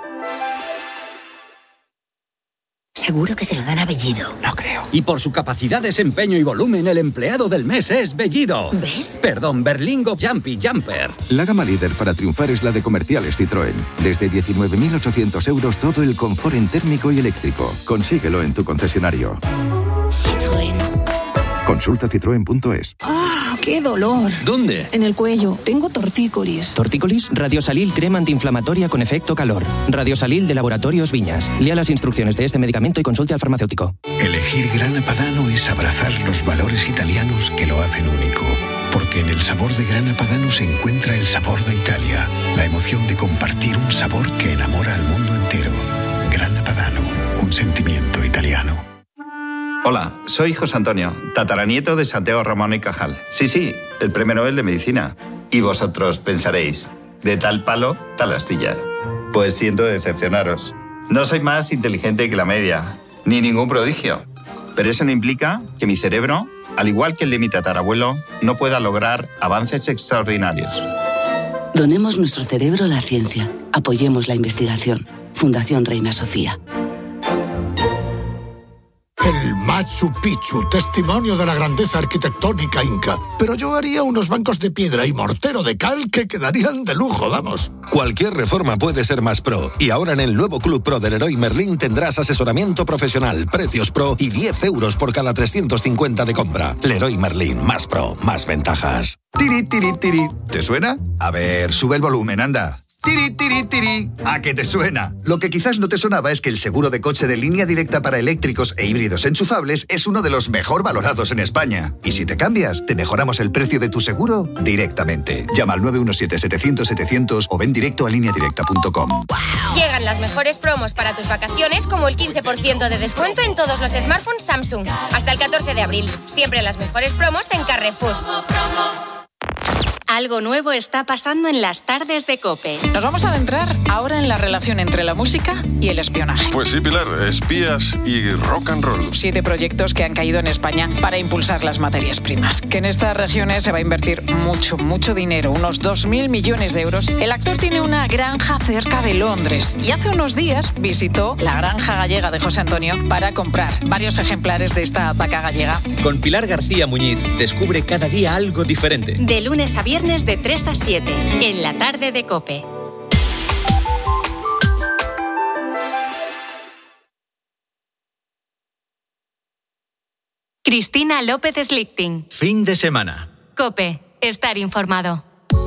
[SPEAKER 18] Seguro que se lo dan a Bellido.
[SPEAKER 19] No creo. Y por su capacidad, desempeño y volumen, el empleado del mes es Bellido.
[SPEAKER 18] ¿Ves?
[SPEAKER 19] Perdón, Berlingo Jumpy Jumper.
[SPEAKER 17] La gama líder para triunfar es la de comerciales Citroën. Desde 19.800 euros todo el confort en térmico y eléctrico. Consíguelo en tu concesionario.
[SPEAKER 2] Citroën.
[SPEAKER 17] Consulta citroen.es.
[SPEAKER 18] ¡Ah, qué dolor!
[SPEAKER 20] ¿Dónde?
[SPEAKER 18] En el cuello. Tengo tortícolis.
[SPEAKER 20] ¿Tortícolis? Radiosalil crema antiinflamatoria con efecto calor. Radiosalil de Laboratorios Viñas. Lea las instrucciones de este medicamento y consulte al farmacéutico.
[SPEAKER 21] Elegir Grana Padano es abrazar los valores italianos que lo hacen único. Porque en el sabor de Grana Padano se encuentra el sabor de Italia. La emoción de compartir un sabor que enamora al mundo entero. Grana Padano, un sentimiento italiano.
[SPEAKER 22] Hola, soy José Antonio, tataranieto de Santiago Ramón y Cajal. Sí, el Premio Nobel de Medicina. Y vosotros pensaréis, de tal palo, tal astilla. Pues siento decepcionaros. No soy más inteligente que la media, ni ningún prodigio. Pero eso no implica que mi cerebro, al igual que el de mi tatarabuelo, no pueda lograr avances extraordinarios.
[SPEAKER 23] Donemos nuestro cerebro a la ciencia. Apoyemos la investigación. Fundación Reina Sofía.
[SPEAKER 24] El Machu Picchu, testimonio de la grandeza arquitectónica inca. Pero yo haría unos bancos de piedra y mortero de cal que quedarían de lujo, vamos.
[SPEAKER 25] Cualquier reforma puede ser más pro. Y ahora en el nuevo Club Pro de Leroy Merlin tendrás asesoramiento profesional, precios pro y 10 euros por cada 350 de compra. Leroy Merlin, más pro, más ventajas.
[SPEAKER 26] Tiri, tiri, tiri. ¿Te suena? A ver, sube el volumen, anda. Tiri, tiri, tiri. ¿A qué te suena? Lo que quizás no te sonaba es que el seguro de coche de línea directa para eléctricos e híbridos enchufables es uno de los mejor valorados en España. Y si te cambias, te mejoramos el precio de tu seguro directamente. Llama al 917-700-700 o ven directo a lineadirecta.com.
[SPEAKER 27] ¡Wow! Llegan las mejores promos para tus vacaciones, como el 15% de descuento en todos los smartphones Samsung. Hasta el 14 de abril. Siempre las mejores promos en Carrefour.
[SPEAKER 2] Algo nuevo está pasando en las tardes de COPE.
[SPEAKER 3] Nos vamos a adentrar ahora en la relación entre la música y el espionaje.
[SPEAKER 14] Pues sí, Pilar, espías y rock and roll.
[SPEAKER 3] 7 proyectos que han caído en España para impulsar las materias primas. Que en estas regiones se va a invertir mucho dinero, unos 2.000 millones de euros. El actor tiene una granja cerca de Londres y hace unos días visitó la granja gallega de José Antonio para comprar varios ejemplares de esta vaca gallega.
[SPEAKER 1] Con Pilar García Muñiz descubre cada día algo diferente.
[SPEAKER 2] De lunes a viernes de 3 a 7, en la tarde de COPE. Cristina López Slichting.
[SPEAKER 1] Fin de semana.
[SPEAKER 2] COPE. Estar informado.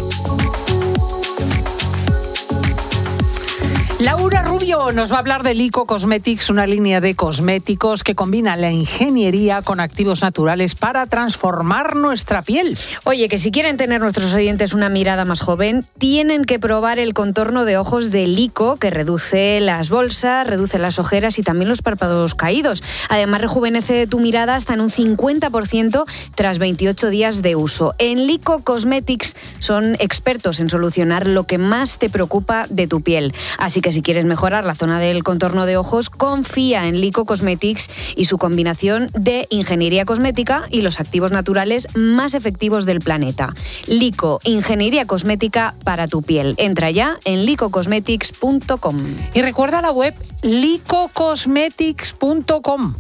[SPEAKER 3] Laura Rubio nos va a hablar de Lico Cosmetics, una línea de cosméticos que combina la ingeniería con activos naturales para transformar nuestra piel.
[SPEAKER 4] Oye, que si quieren tener nuestros oyentes una mirada más joven, tienen que probar el contorno de ojos de Lico, que reduce las bolsas, reduce las ojeras y también los párpados caídos. Además, rejuvenece tu mirada hasta en un 50% tras 28 días de uso. En Lico Cosmetics son expertos en solucionar lo que más te preocupa de tu piel. Así que si quieres mejorar la zona del contorno de ojos, confía en Lico Cosmetics y su combinación de ingeniería cosmética y los activos naturales más efectivos del planeta. Lico, ingeniería cosmética para tu piel. Entra ya en licocosmetics.com.
[SPEAKER 3] Y recuerda la web licocosmetics.com.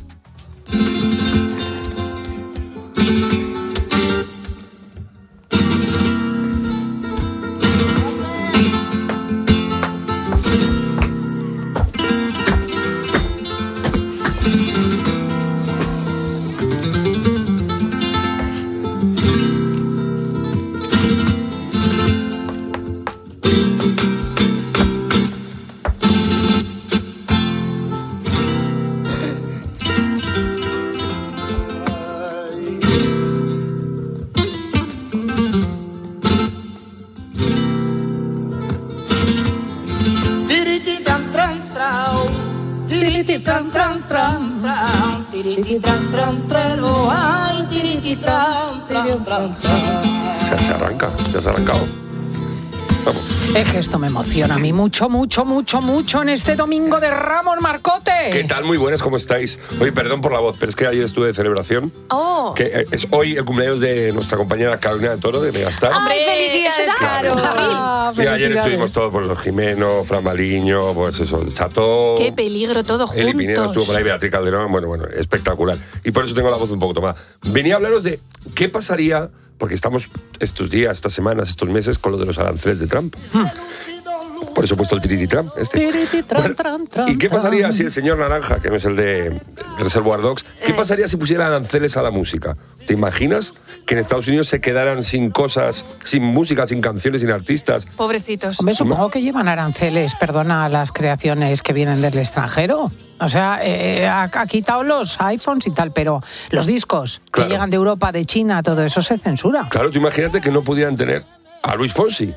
[SPEAKER 18] tiriti tran tran tran tran, tiriti tran tran tran, oh ay, tiriti tran tran tran tran.
[SPEAKER 5] Se arranca, ya se ha arrancado. Vamos.
[SPEAKER 3] Es que esto me emociona a mí mucho en este domingo de Ramos, Marcote.
[SPEAKER 5] ¿Qué tal? Muy buenas, ¿cómo estáis? Oye, perdón por la voz, pero es que ayer estuve de celebración.
[SPEAKER 4] Oh.
[SPEAKER 5] Que es hoy el cumpleaños de nuestra compañera Carolina de Toro, de Megastar.
[SPEAKER 4] ¡Ay, felicidades, Caro!
[SPEAKER 5] Y ayer estuvimos todos por los Jimeno, Fran Maliño, pues eso, Chato.
[SPEAKER 4] ¡Qué peligro, todo juntos!
[SPEAKER 5] Eli Pineda estuvo por ahí, Beatriz Calderón, bueno, espectacular. Y por eso tengo la voz un poco tomada. Venía a hablaros de qué pasaría, porque estamos estos días, estas semanas, estos meses con lo de los aranceles de Trump. Por eso he puesto el tiriti Trump. ¿Y qué pasaría si el señor Naranja, que no es el de Reservoir Dogs, qué pasaría si pusiera aranceles a la música? ¿Te imaginas que en Estados Unidos se quedaran sin cosas, sin música, sin canciones, sin artistas?
[SPEAKER 4] Pobrecitos.
[SPEAKER 3] Hombre, supongo que llevan aranceles, perdona, a las creaciones que vienen del extranjero. O sea, ha quitado los iPhones y tal, pero los discos que llegan de Europa, de China, todo eso se censura.
[SPEAKER 5] Claro, tú imagínate que no pudieran tener a Luis Fonsi.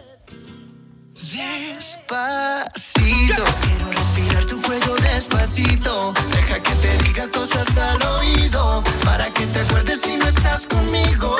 [SPEAKER 18] Despacito, quiero respirar tu cuello despacito. Deja que te diga cosas al oído, para que te acuerdes si no estás conmigo.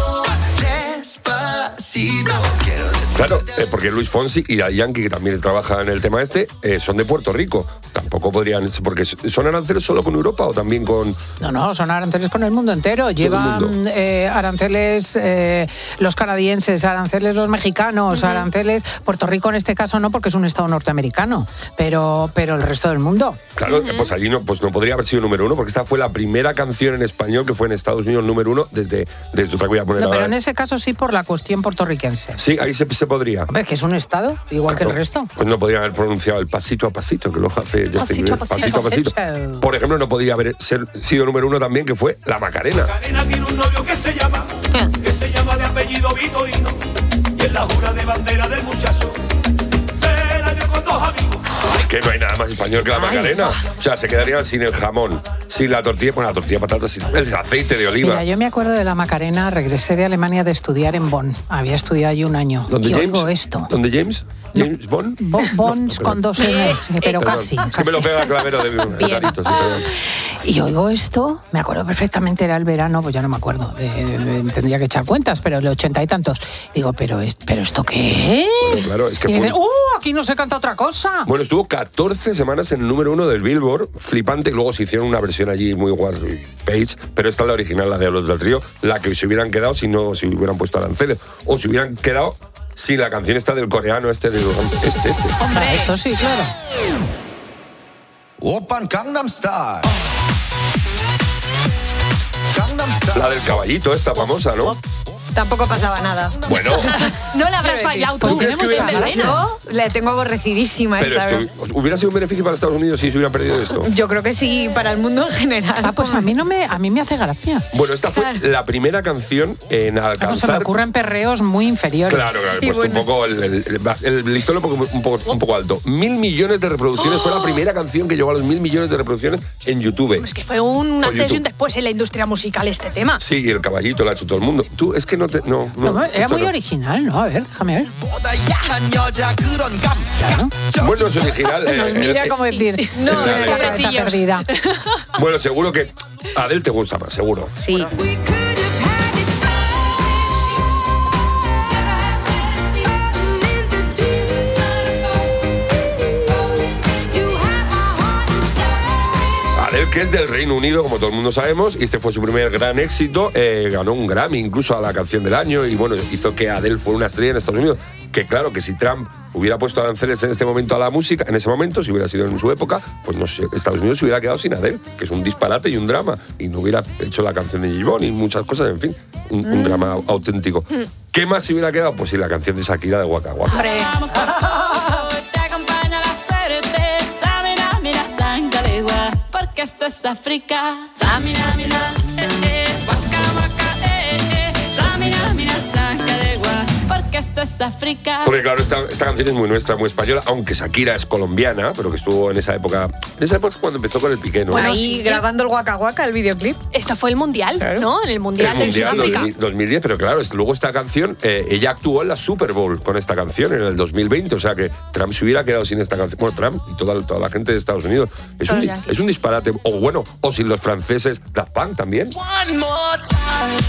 [SPEAKER 18] Despacito, quiero
[SPEAKER 5] Claro, porque Luis Fonsi y Daddy Yankee, que también trabaja en el tema son de Puerto Rico. Tampoco podrían, porque ¿son aranceles solo con Europa o también con...?
[SPEAKER 3] No, son aranceles con el mundo entero. Llevan aranceles los canadienses, aranceles los mexicanos, aranceles... Puerto Rico en este caso no, porque es un estado norteamericano, pero el resto del mundo.
[SPEAKER 5] Claro, pues allí no podría haber sido número uno, porque esta fue la primera canción en español que fue en Estados Unidos número uno desde otra voy a poner
[SPEAKER 3] pero en ese caso sí por la cuestión puertorriquense.
[SPEAKER 5] Sí, ahí se podría.
[SPEAKER 3] Hombre, que es un estado, igual que el resto.
[SPEAKER 5] Pues no podrían haber pronunciado el pasito a pasito, que lo hace Justin Bieber. Pasito a pasito. Por ejemplo, no podría haber sido número uno también, que fue La Macarena.
[SPEAKER 18] Macarena tiene un novio que se llama de apellido Vitorino, y es la jura de bandera del muchacho. Se la dio con dos amigos.
[SPEAKER 5] Que no hay nada más español que La Macarena. O sea, se quedarían sin el jamón, sin la tortilla, la tortilla de patatas, sin el aceite de oliva.
[SPEAKER 3] Mira, yo me acuerdo de La Macarena, regresé de Alemania de estudiar en Bonn. Había estudiado allí un año.
[SPEAKER 5] ¿Dónde James?
[SPEAKER 3] Oigo esto.
[SPEAKER 5] ¿Dónde James? ¿James Bond?
[SPEAKER 3] Bonds con dos N's, pero casi.
[SPEAKER 5] Es que me lo pega Clavero de Carito,
[SPEAKER 3] y oigo esto, me acuerdo perfectamente, era el verano, pues ya no me acuerdo, tendría que echar cuentas, pero el 80 y tantos. Digo, ¿pero esto qué?
[SPEAKER 5] Bueno, claro, es que
[SPEAKER 3] y dicen, aquí no se canta otra cosa.
[SPEAKER 5] Bueno, estuvo 14 semanas en el número 1 del Billboard, flipante, y luego se hicieron una versión allí muy guay, Page, pero esta es la original, la de Los del Río, la que se hubieran quedado si hubieran puesto aranceles, o si hubieran quedado sin la canción esta del coreano, este.
[SPEAKER 3] Hombre, esto sí, claro.
[SPEAKER 18] Open Gangnam Style.
[SPEAKER 5] La del caballito, esta famosa, ¿no?
[SPEAKER 6] Tampoco pasaba nada.
[SPEAKER 5] Bueno.
[SPEAKER 6] No la habrás bailado tú. La tengo aborrecidísima
[SPEAKER 5] pero
[SPEAKER 6] esta.
[SPEAKER 5] ¿Hubiera sido un beneficio para Estados Unidos si se hubiera perdido esto?
[SPEAKER 6] Yo creo que sí, para el mundo en general.
[SPEAKER 3] Pues a mí me hace gracia.
[SPEAKER 5] Bueno, esta fue la primera canción en alcanzar...
[SPEAKER 3] Se me ocurren perreos muy inferiores.
[SPEAKER 5] Claro, pues un poco el listón un poco alto. 1.000 millones de reproducciones. Fue la primera canción que llegó a los 1.000 millones de reproducciones en YouTube.
[SPEAKER 6] Es que fue un antes y un después en la industria musical este tema.
[SPEAKER 5] Sí, y el caballito lo ha hecho todo el mundo. Tú, es que
[SPEAKER 3] era muy original, ¿no? A ver, déjame ver.
[SPEAKER 5] Claro. Bueno, es original.
[SPEAKER 3] Nos mira como decir, no, está perdida.
[SPEAKER 5] Bueno, seguro que a Adele te gusta más, seguro.
[SPEAKER 6] Sí.
[SPEAKER 5] Adele, que es del Reino Unido, como todo el mundo sabemos, y este fue su primer gran éxito, ganó un Grammy incluso a la canción del año, y bueno, hizo que Adele fuera una estrella en Estados Unidos. Que claro, que si Trump hubiera puesto aranceles en este momento a la música, en ese momento, si hubiera sido en su época, pues no sé, Estados Unidos se hubiera quedado sin Adele, que es un disparate y un drama, y no hubiera hecho la canción de Gibón y muchas cosas, en fin, un drama auténtico. ¿Qué más se hubiera quedado? Pues sí, la canción de Shakira de Waka Waka.
[SPEAKER 7] Porque esto es África. Samina, waka waka, samina, sancalegua. que esto es África.
[SPEAKER 5] Porque claro, esta canción es muy nuestra, muy española, aunque Shakira es colombiana, pero que estuvo en esa época cuando empezó con el Piqué, ¿no?
[SPEAKER 6] Bueno, ahí grabando el Waka Waka, el videoclip.
[SPEAKER 8] Esto fue el Mundial, claro. ¿No? En el Mundial de Sudáfrica.
[SPEAKER 5] 2010, pero claro, luego esta canción, ella actuó en la Super Bowl con esta canción en el 2020, o sea que Trump se hubiera quedado sin esta canción. Bueno, Trump y toda la gente de Estados Unidos. Es un disparate. O sin los franceses, Daft Punk también.
[SPEAKER 18] One more time.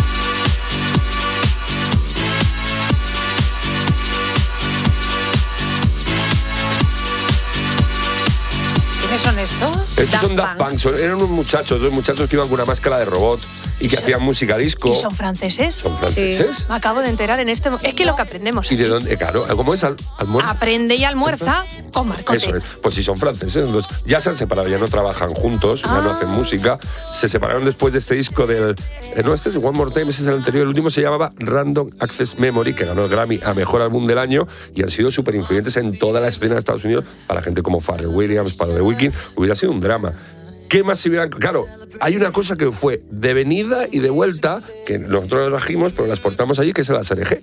[SPEAKER 6] ¿Quiénes son estos?
[SPEAKER 5] Estos son Daft Punk. Eran dos muchachos que iban con una máscara de robot y que hacían música disco.
[SPEAKER 8] ¿Y son franceses?
[SPEAKER 5] ¿Son franceses?
[SPEAKER 8] Sí. Me acabo de enterar en este... Es que lo que aprendemos.
[SPEAKER 5] ¿Y de dónde? Claro, ¿cómo es? ¿Almuerza?
[SPEAKER 8] Aprende y almuerza con Marcote.
[SPEAKER 5] Eso es. Pues si son franceses, entonces ya se han separado, ya no trabajan juntos, ya no hacen música. Se separaron después de este disco del... No, este es One More Time, ese es el anterior. El último se llamaba Random Access Memory, que ganó el Grammy a Mejor Álbum del Año y han sido súper influyentes en toda la escena de Estados Unidos para gente como Pharrell Williams, para The Weeknd. Hubiera sido un drama. ¿Qué más si hubieran...? Claro, hay una cosa que fue de venida y de vuelta, que nosotros la trajimos, pero la exportamos allí, que es la SRG.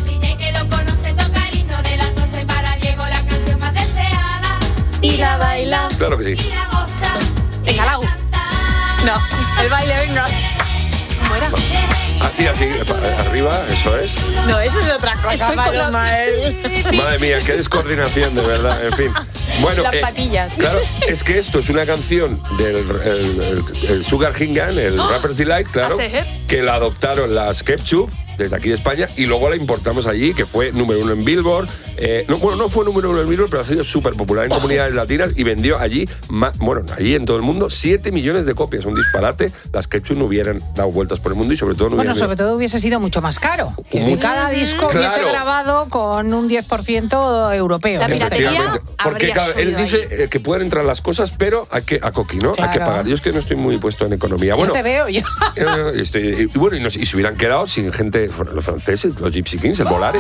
[SPEAKER 8] Y la baila.
[SPEAKER 5] Claro que sí.
[SPEAKER 8] Venga, Lau.
[SPEAKER 6] No, el baile, venga.
[SPEAKER 8] ¿Cómo era?
[SPEAKER 5] Así, arriba, eso es.
[SPEAKER 6] No, eso es otra cosa, Manuel.
[SPEAKER 5] Madre mía, qué descoordinación, de verdad, en fin. Bueno,
[SPEAKER 6] las patillas.
[SPEAKER 5] Claro, es que esto es una canción del el Sugar Hill Gang, el Rapper's Delight, claro, que la adoptaron las Ketchup desde aquí de España y luego la importamos allí, que fue número 1 en Billboard. No fue número 1 en Billboard, pero ha sido súper popular en comunidades latinas y vendió allí, allí en todo el mundo, 7 millones de copias. Un disparate. Las Ketchup no hubieran dado vueltas por el mundo y sobre todo
[SPEAKER 3] sobre todo hubiese sido mucho más caro. Que cada disco hubiese grabado con un 10% europeo.
[SPEAKER 8] La piratería.
[SPEAKER 5] Porque claro, él dice que pueden entrar las cosas, pero hay que ¿no? Claro. Hay que pagar. Yo es que no estoy muy puesto en economía. Bueno,
[SPEAKER 3] te veo yo.
[SPEAKER 5] Y se hubieran quedado sin gente, los franceses, los Gypsy Kings, el Volare.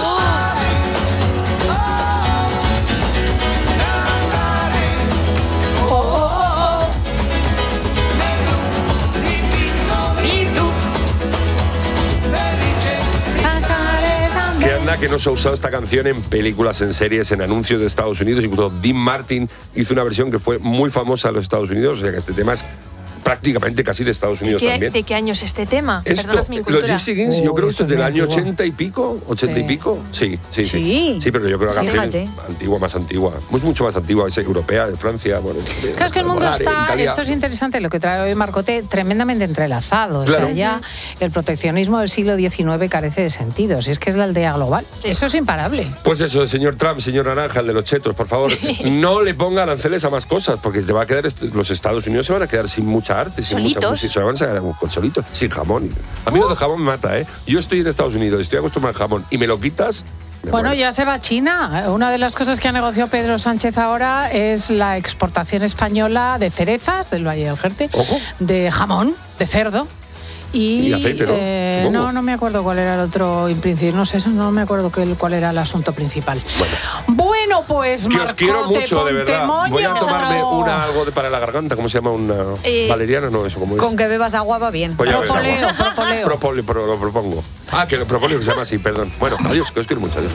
[SPEAKER 5] Que no se ha usado esta canción en películas, en series, en anuncios de Estados Unidos. Incluso Dean Martin hizo una versión que fue muy famosa en los Estados Unidos. O sea que este tema es prácticamente casi de Estados Unidos también.
[SPEAKER 8] ¿De qué año es este tema?
[SPEAKER 5] Perdonad mi cultura. Los Gypsy Kings, yo creo que esto es del año 80 y pico. Sí, pero yo creo que la canción es antigua, más antigua. Mucho más antigua, es europea, de Francia. Bueno,
[SPEAKER 3] claro, es que el mundo está, esto es interesante, lo que trae hoy Marcote, tremendamente entrelazado. Claro. O sea, ya el proteccionismo del siglo XIX carece de sentido. Si es que es la aldea global. Eso es imparable.
[SPEAKER 5] Pues eso, señor Trump, señor Naranja, el de los chetos, por favor, no le ponga aranceles a más cosas, porque se va a quedar, los Estados Unidos se van a quedar sin mucha arte, sin mucha música, se van a sacar con solitos, sin jamón. A mí lo de jamón me mata, ¿eh? Yo estoy en Estados Unidos, estoy acostumbrado al jamón y me lo quitas.
[SPEAKER 3] Bueno, ya se va a China. Una de las cosas que ha negociado Pedro Sánchez ahora es la exportación española de cerezas del Valle del Jerte, de jamón, de cerdo. Y
[SPEAKER 5] aceite, ¿no?
[SPEAKER 3] No me acuerdo cuál era el otro principio, no me acuerdo cuál era el asunto principal. Bueno, pues
[SPEAKER 5] que os quiero mucho, de verdad. Voy a tomarme algo para la garganta, ¿cómo se llama? Una valeriana, no, eso, ¿cómo es?
[SPEAKER 6] Con que bebas agua va bien.
[SPEAKER 5] Pues propóleo. Lo propongo. Que lo propóleo que se llama así, perdón. Bueno, adiós, que os quiero mucho, adiós.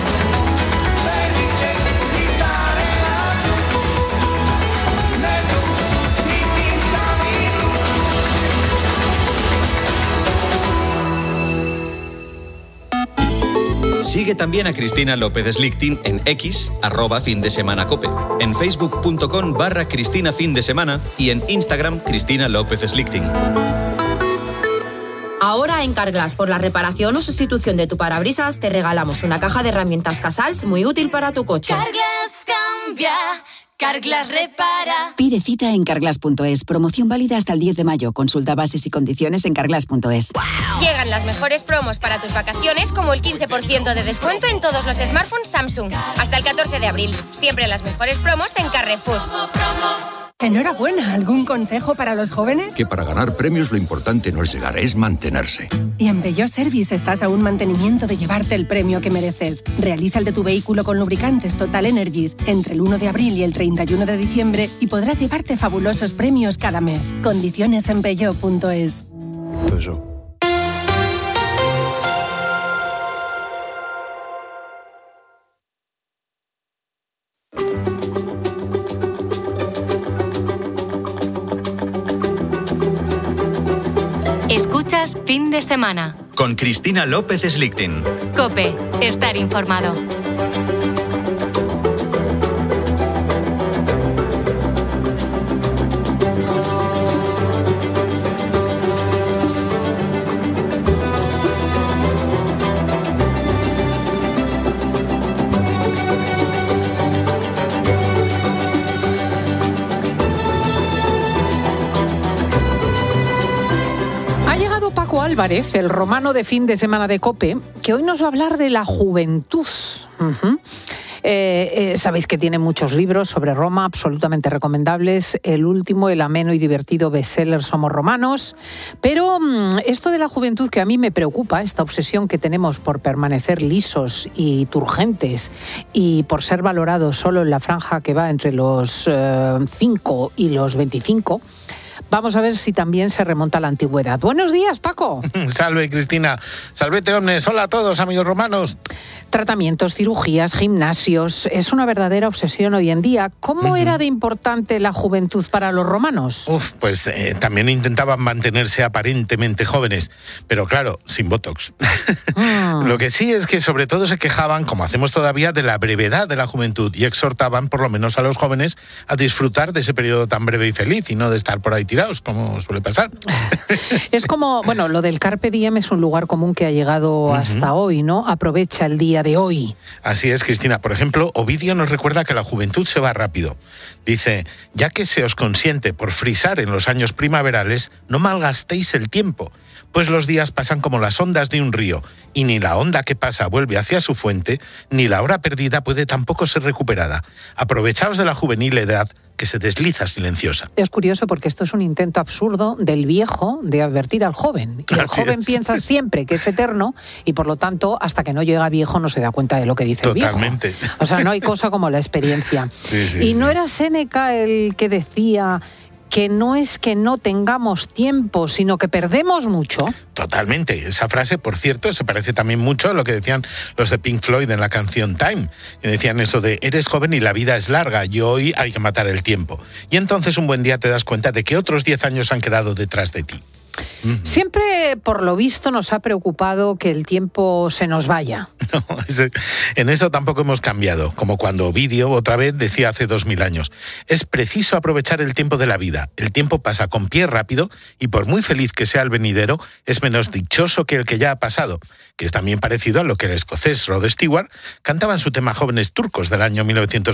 [SPEAKER 9] Sigue también a Cristina López Slichting en X, @findesemanacope, en facebook.com/Cristina Fin de Semana y en Instagram Cristina López Slichting.
[SPEAKER 10] Ahora en Carglass, por la reparación o sustitución de tu parabrisas, te regalamos una caja de herramientas Casals muy útil para tu coche.
[SPEAKER 7] Carglass cambia, Carglass repara.
[SPEAKER 11] Pide cita en carglass.es. Promoción válida hasta el 10 de mayo. Consulta bases y condiciones en carglass.es.
[SPEAKER 27] ¡Wow! Llegan las mejores promos para tus vacaciones, como el 15% de descuento en todos los smartphones Samsung. Hasta el 14 de abril. Siempre las mejores promos en Carrefour.
[SPEAKER 12] Enhorabuena. ¿Algún consejo para los jóvenes?
[SPEAKER 21] Que para ganar premios lo importante no es llegar, es mantenerse.
[SPEAKER 12] Y en Peugeot Service estás a un mantenimiento de llevarte el premio que mereces. Realiza el de tu vehículo con lubricantes Total Energies entre el 1 de abril y el 31 de diciembre y podrás llevarte fabulosos premios cada mes. Condiciones en peugeot.es.
[SPEAKER 2] Escuchas Fin de Semana.
[SPEAKER 9] Con Cristina López Slichting.
[SPEAKER 2] COPE. Estar informado.
[SPEAKER 3] Álvarez, el romano de Fin de Semana de COPE, que hoy nos va a hablar de la juventud. Sabéis que tiene muchos libros sobre Roma, absolutamente recomendables. El último, el ameno y divertido bestseller Somos Romanos. Pero esto de la juventud que a mí me preocupa, esta obsesión que tenemos por permanecer lisos y turgentes y por ser valorados solo en la franja que va entre los 5 y los 25... Vamos a ver si también se remonta a la antigüedad. Buenos días, Paco.
[SPEAKER 13] Salve, Cristina. Salvete, omnes. Hola a todos, amigos romanos.
[SPEAKER 3] Tratamientos, cirugías, gimnasios. Es una verdadera obsesión hoy en día. ¿Cómo era de importante la juventud para los romanos?
[SPEAKER 13] Pues también intentaban mantenerse aparentemente jóvenes, pero claro, sin botox. Lo que sí es que sobre todo se quejaban, como hacemos todavía, de la brevedad de la juventud y exhortaban por lo menos a los jóvenes a disfrutar de ese periodo tan breve y feliz y no de estar por ahí tirados, como suele pasar.
[SPEAKER 3] Es como, bueno, lo del Carpe Diem es un lugar común que ha llegado hasta hoy, ¿no? Aprovecha el día de hoy.
[SPEAKER 13] Así es, Cristina. Por ejemplo, Ovidio nos recuerda que la juventud se va rápido. Dice, ya que se os consiente por frisar en los años primaverales, no malgastéis el tiempo, pues los días pasan como las ondas de un río, y ni la onda que pasa vuelve hacia su fuente, ni la hora perdida puede tampoco ser recuperada. Aprovechaos de la juvenil edad que se desliza silenciosa.
[SPEAKER 3] Es curioso porque esto es un intento absurdo del viejo de advertir al joven. Y el joven piensa siempre que es eterno y por lo tanto hasta que no llega viejo no se da cuenta de lo que dice el viejo.
[SPEAKER 13] Totalmente.
[SPEAKER 3] O sea, no hay cosa como la experiencia. Y no era Séneca el que decía que no es que no tengamos tiempo, sino que perdemos mucho.
[SPEAKER 13] Totalmente. Esa frase, por cierto, se parece también mucho a lo que decían los de Pink Floyd en la canción Time. Que decían eso de, eres joven y la vida es larga, y hoy hay que matar el tiempo. Y entonces un buen día te das cuenta de que otros 10 años han quedado detrás de ti.
[SPEAKER 3] Siempre, por lo visto, nos ha preocupado que el tiempo se nos vaya.
[SPEAKER 13] No, en eso tampoco hemos cambiado, como cuando Ovidio otra vez decía hace 2000 años. Es preciso aprovechar el tiempo de la vida. El tiempo pasa con pie rápido y por muy feliz que sea el venidero, es menos dichoso que el que ya ha pasado, que es también parecido a lo que el escocés Rod Stewart cantaba en su tema Jóvenes Turcos del año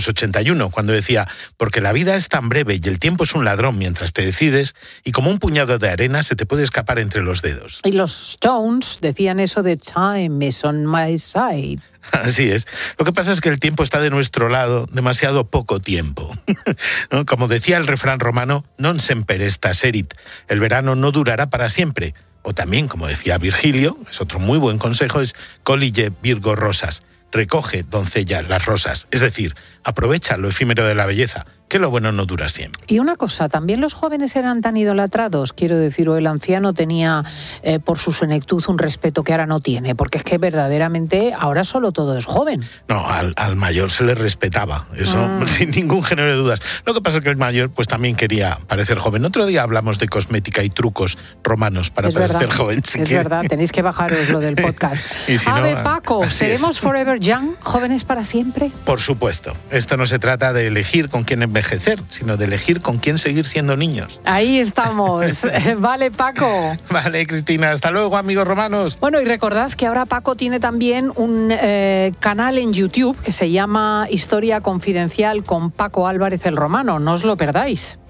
[SPEAKER 13] 1981, cuando decía, porque la vida es tan breve y el tiempo es un ladrón mientras te decides, y como un puñado de arena se te puede escapar entre los dedos.
[SPEAKER 3] Y los Stones decían eso de time is on my side.
[SPEAKER 13] Así es. Lo que pasa es que el tiempo está de nuestro lado demasiado poco tiempo. ¿No? Como decía el refrán romano, non semper est erit. El verano no durará para siempre. O también, como decía Virgilio, es otro muy buen consejo, es colige Virgo rosas. Recoge, doncella, las rosas. Es decir, aprovecha lo efímero de la belleza, que lo bueno no dura siempre.
[SPEAKER 3] Y una cosa, también los jóvenes eran tan idolatrados, quiero decir, o el anciano tenía por su senectud un respeto que ahora no tiene, porque es que verdaderamente ahora solo todo es joven.
[SPEAKER 13] No, al mayor se le respetaba, eso sin ningún género de dudas. Lo que pasa es que el mayor pues también quería parecer joven. Otro día hablamos de cosmética y trucos romanos para parecer joven.
[SPEAKER 3] Si es verdad, tenéis que bajaros lo del podcast. A ver, Paco, ¿seremos forever young, jóvenes para siempre?
[SPEAKER 13] Por supuesto. Esto no se trata de elegir con quién envejecer, sino de elegir con quién seguir siendo niños.
[SPEAKER 3] Ahí estamos. Vale, Paco.
[SPEAKER 13] Vale, Cristina. Hasta luego, amigos romanos.
[SPEAKER 3] Bueno, y recordad que ahora Paco tiene también un canal en YouTube que se llama Historia Confidencial con Paco Álvarez el Romano. No os lo perdáis.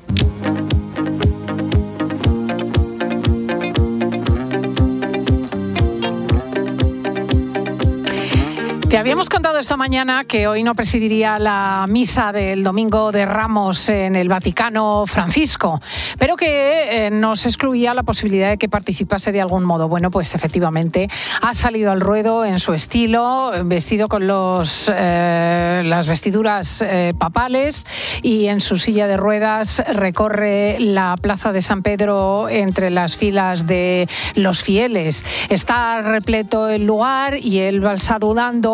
[SPEAKER 3] Te habíamos contado esta mañana que hoy no presidiría la misa del Domingo de Ramos en el Vaticano Francisco, pero que nos excluía la posibilidad de que participase de algún modo. Bueno, pues efectivamente ha salido al ruedo en su estilo, vestido con las vestiduras papales, y en su silla de ruedas recorre la Plaza de San Pedro entre las filas de los fieles. Está repleto el lugar y él va saludando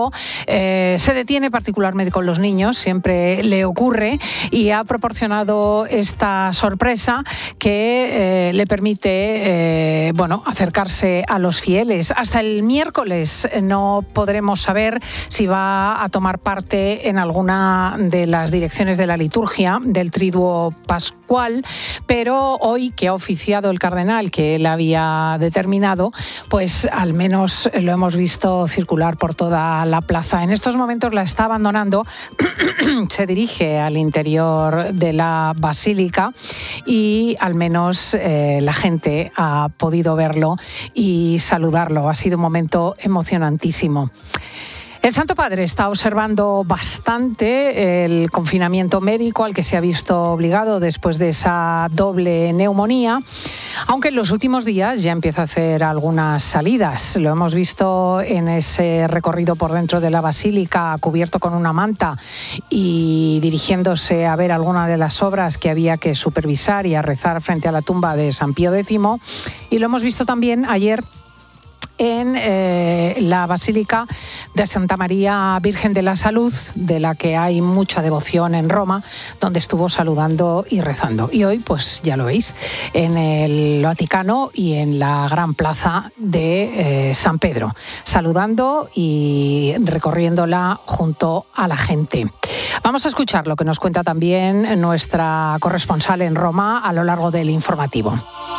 [SPEAKER 3] embargo, se detiene particularmente con los niños, siempre le ocurre, y ha proporcionado esta sorpresa que le permite acercarse a los fieles. Hasta el miércoles no podremos saber si va a tomar parte en alguna de las direcciones de la liturgia del Triduo Pascual, pero hoy, que ha oficiado el cardenal que él había determinado, pues al menos lo hemos visto circular por toda la plaza. En estos momentos la está abandonando, se dirige al interior de la basílica y al menos la gente ha podido verlo y saludarlo. Ha sido un momento emocionantísimo. El Santo Padre está observando bastante el confinamiento médico al que se ha visto obligado después de esa doble neumonía, aunque en los últimos días ya empieza a hacer algunas salidas. Lo hemos visto en ese recorrido por dentro de la basílica, cubierto con una manta y dirigiéndose a ver alguna de las obras que había que supervisar y a rezar frente a la tumba de San Pío X. Y lo hemos visto también ayer en la Basílica de Santa María Virgen de la Salud, de la que hay mucha devoción en Roma, donde estuvo saludando y rezando. Y hoy, pues ya lo veis, en el Vaticano y en la gran plaza de San Pedro, saludando y recorriéndola junto a la gente. Vamos a escuchar lo que nos cuenta también nuestra corresponsal en Roma a lo largo del informativo.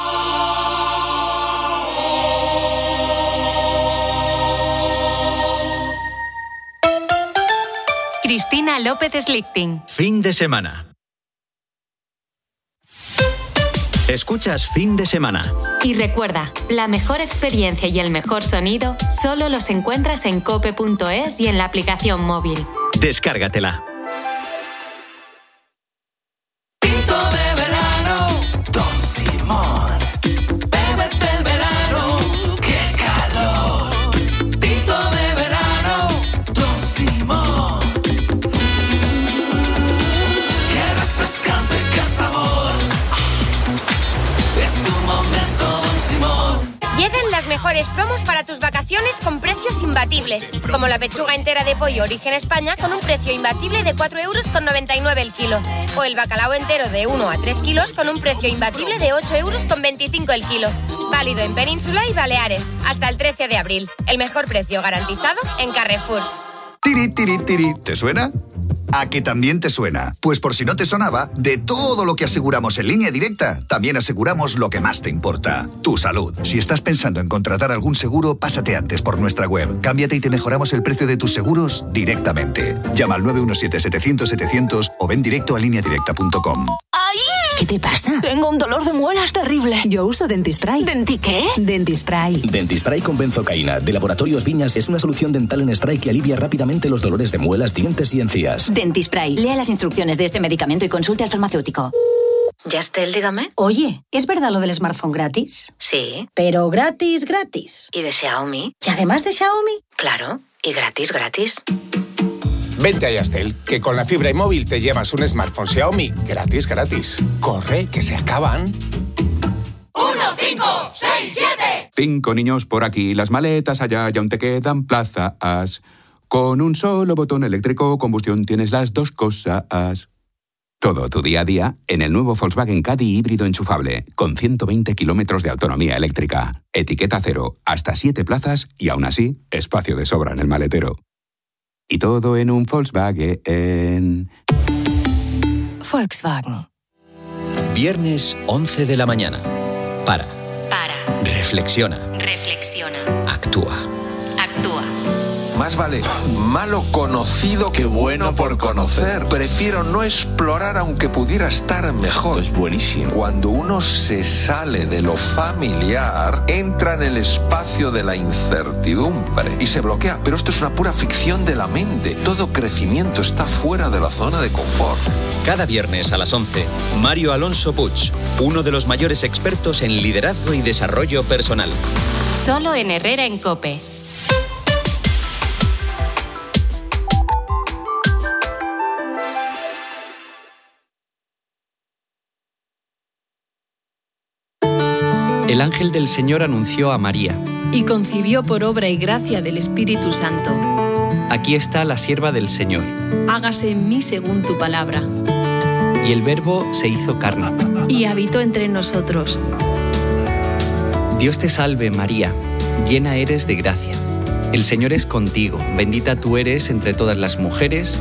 [SPEAKER 2] Cristina López Slichting.
[SPEAKER 9] Fin de semana. Escuchas Fin de Semana.
[SPEAKER 2] Y recuerda, la mejor experiencia y el mejor sonido solo los encuentras en cope.es y en la aplicación móvil.
[SPEAKER 9] Descárgatela.
[SPEAKER 27] Llegan las mejores promos para tus vacaciones con precios imbatibles, como la pechuga entera de pollo Origen España con un precio imbatible de 4,99 € el kilo, o el bacalao entero de 1 a 3 kilos con un precio imbatible de 8,25 € el kilo. Válido en Península y Baleares, hasta el 13 de abril. El mejor precio garantizado en Carrefour.
[SPEAKER 26] Tiri, tiri, tiri. ¿Te suena? ¿A que también te suena? Pues por si no te sonaba, de todo lo que aseguramos en Línea Directa, también aseguramos lo que más te importa, tu salud. Si estás pensando en contratar algún seguro, pásate antes por nuestra web. Cámbiate y te mejoramos el precio de tus seguros directamente. Llama al 917-700-700 o ven directo a lineadirecta.com.
[SPEAKER 15] ¡Ay! ¿Qué te pasa? Tengo un dolor de muelas terrible. Yo uso Dentispray. ¿Denti qué? Dentispray.
[SPEAKER 16] Dentispray con benzocaína, de Laboratorios Viñas, es una solución dental en spray que alivia rápidamente los dolores de muelas, dientes y encías.
[SPEAKER 15] Dentispray. Lea las instrucciones de este medicamento y consulte al farmacéutico.
[SPEAKER 17] Yastel, dígame.
[SPEAKER 15] Oye, ¿es verdad lo del smartphone gratis?
[SPEAKER 17] Sí.
[SPEAKER 15] Pero gratis, gratis.
[SPEAKER 17] ¿Y de Xiaomi?
[SPEAKER 15] ¿Y además de Xiaomi?
[SPEAKER 17] Claro, y gratis, gratis.
[SPEAKER 19] Vente a Yastel, que con la fibra y móvil te llevas un smartphone Xiaomi gratis, gratis. Corre, que se acaban.
[SPEAKER 7] 1, 5, 6, 7.
[SPEAKER 20] 5 niños por aquí, las maletas allá y aún te quedan plazas. Con un solo botón eléctrico combustión tienes las dos cosas. Todo tu día a día en el nuevo Volkswagen Caddy híbrido enchufable, con 120 kilómetros de autonomía eléctrica. Etiqueta cero, hasta 7 plazas y aún así, espacio de sobra en el maletero. Y todo en un Volkswagen.
[SPEAKER 15] Volkswagen.
[SPEAKER 9] Viernes 11 de la mañana. Para. Reflexiona.
[SPEAKER 2] Reflexiona.
[SPEAKER 9] Actúa.
[SPEAKER 2] Actúa.
[SPEAKER 22] Más vale malo conocido que bueno por conocer. Prefiero no explorar aunque pudiera estar mejor.
[SPEAKER 20] Esto es buenísimo.
[SPEAKER 22] Cuando uno se sale de lo familiar, entra en el espacio de la incertidumbre y se bloquea. Pero esto es una pura ficción de la mente. Todo crecimiento está fuera de la zona de confort.
[SPEAKER 9] Cada viernes a las 11, Mario Alonso Puig, uno de los mayores expertos en liderazgo y desarrollo personal.
[SPEAKER 2] Solo en Herrera en COPE.
[SPEAKER 9] El ángel del Señor anunció a María.
[SPEAKER 23] Y concibió por obra y gracia del Espíritu Santo.
[SPEAKER 1] aquí está la sierva del Señor.
[SPEAKER 4] Hágase en mí según tu palabra.
[SPEAKER 1] Y el Verbo se hizo carne.
[SPEAKER 4] Y habitó entre nosotros.
[SPEAKER 1] Dios te salve, María, llena eres de gracia. El Señor es contigo, bendita tú eres entre todas las mujeres,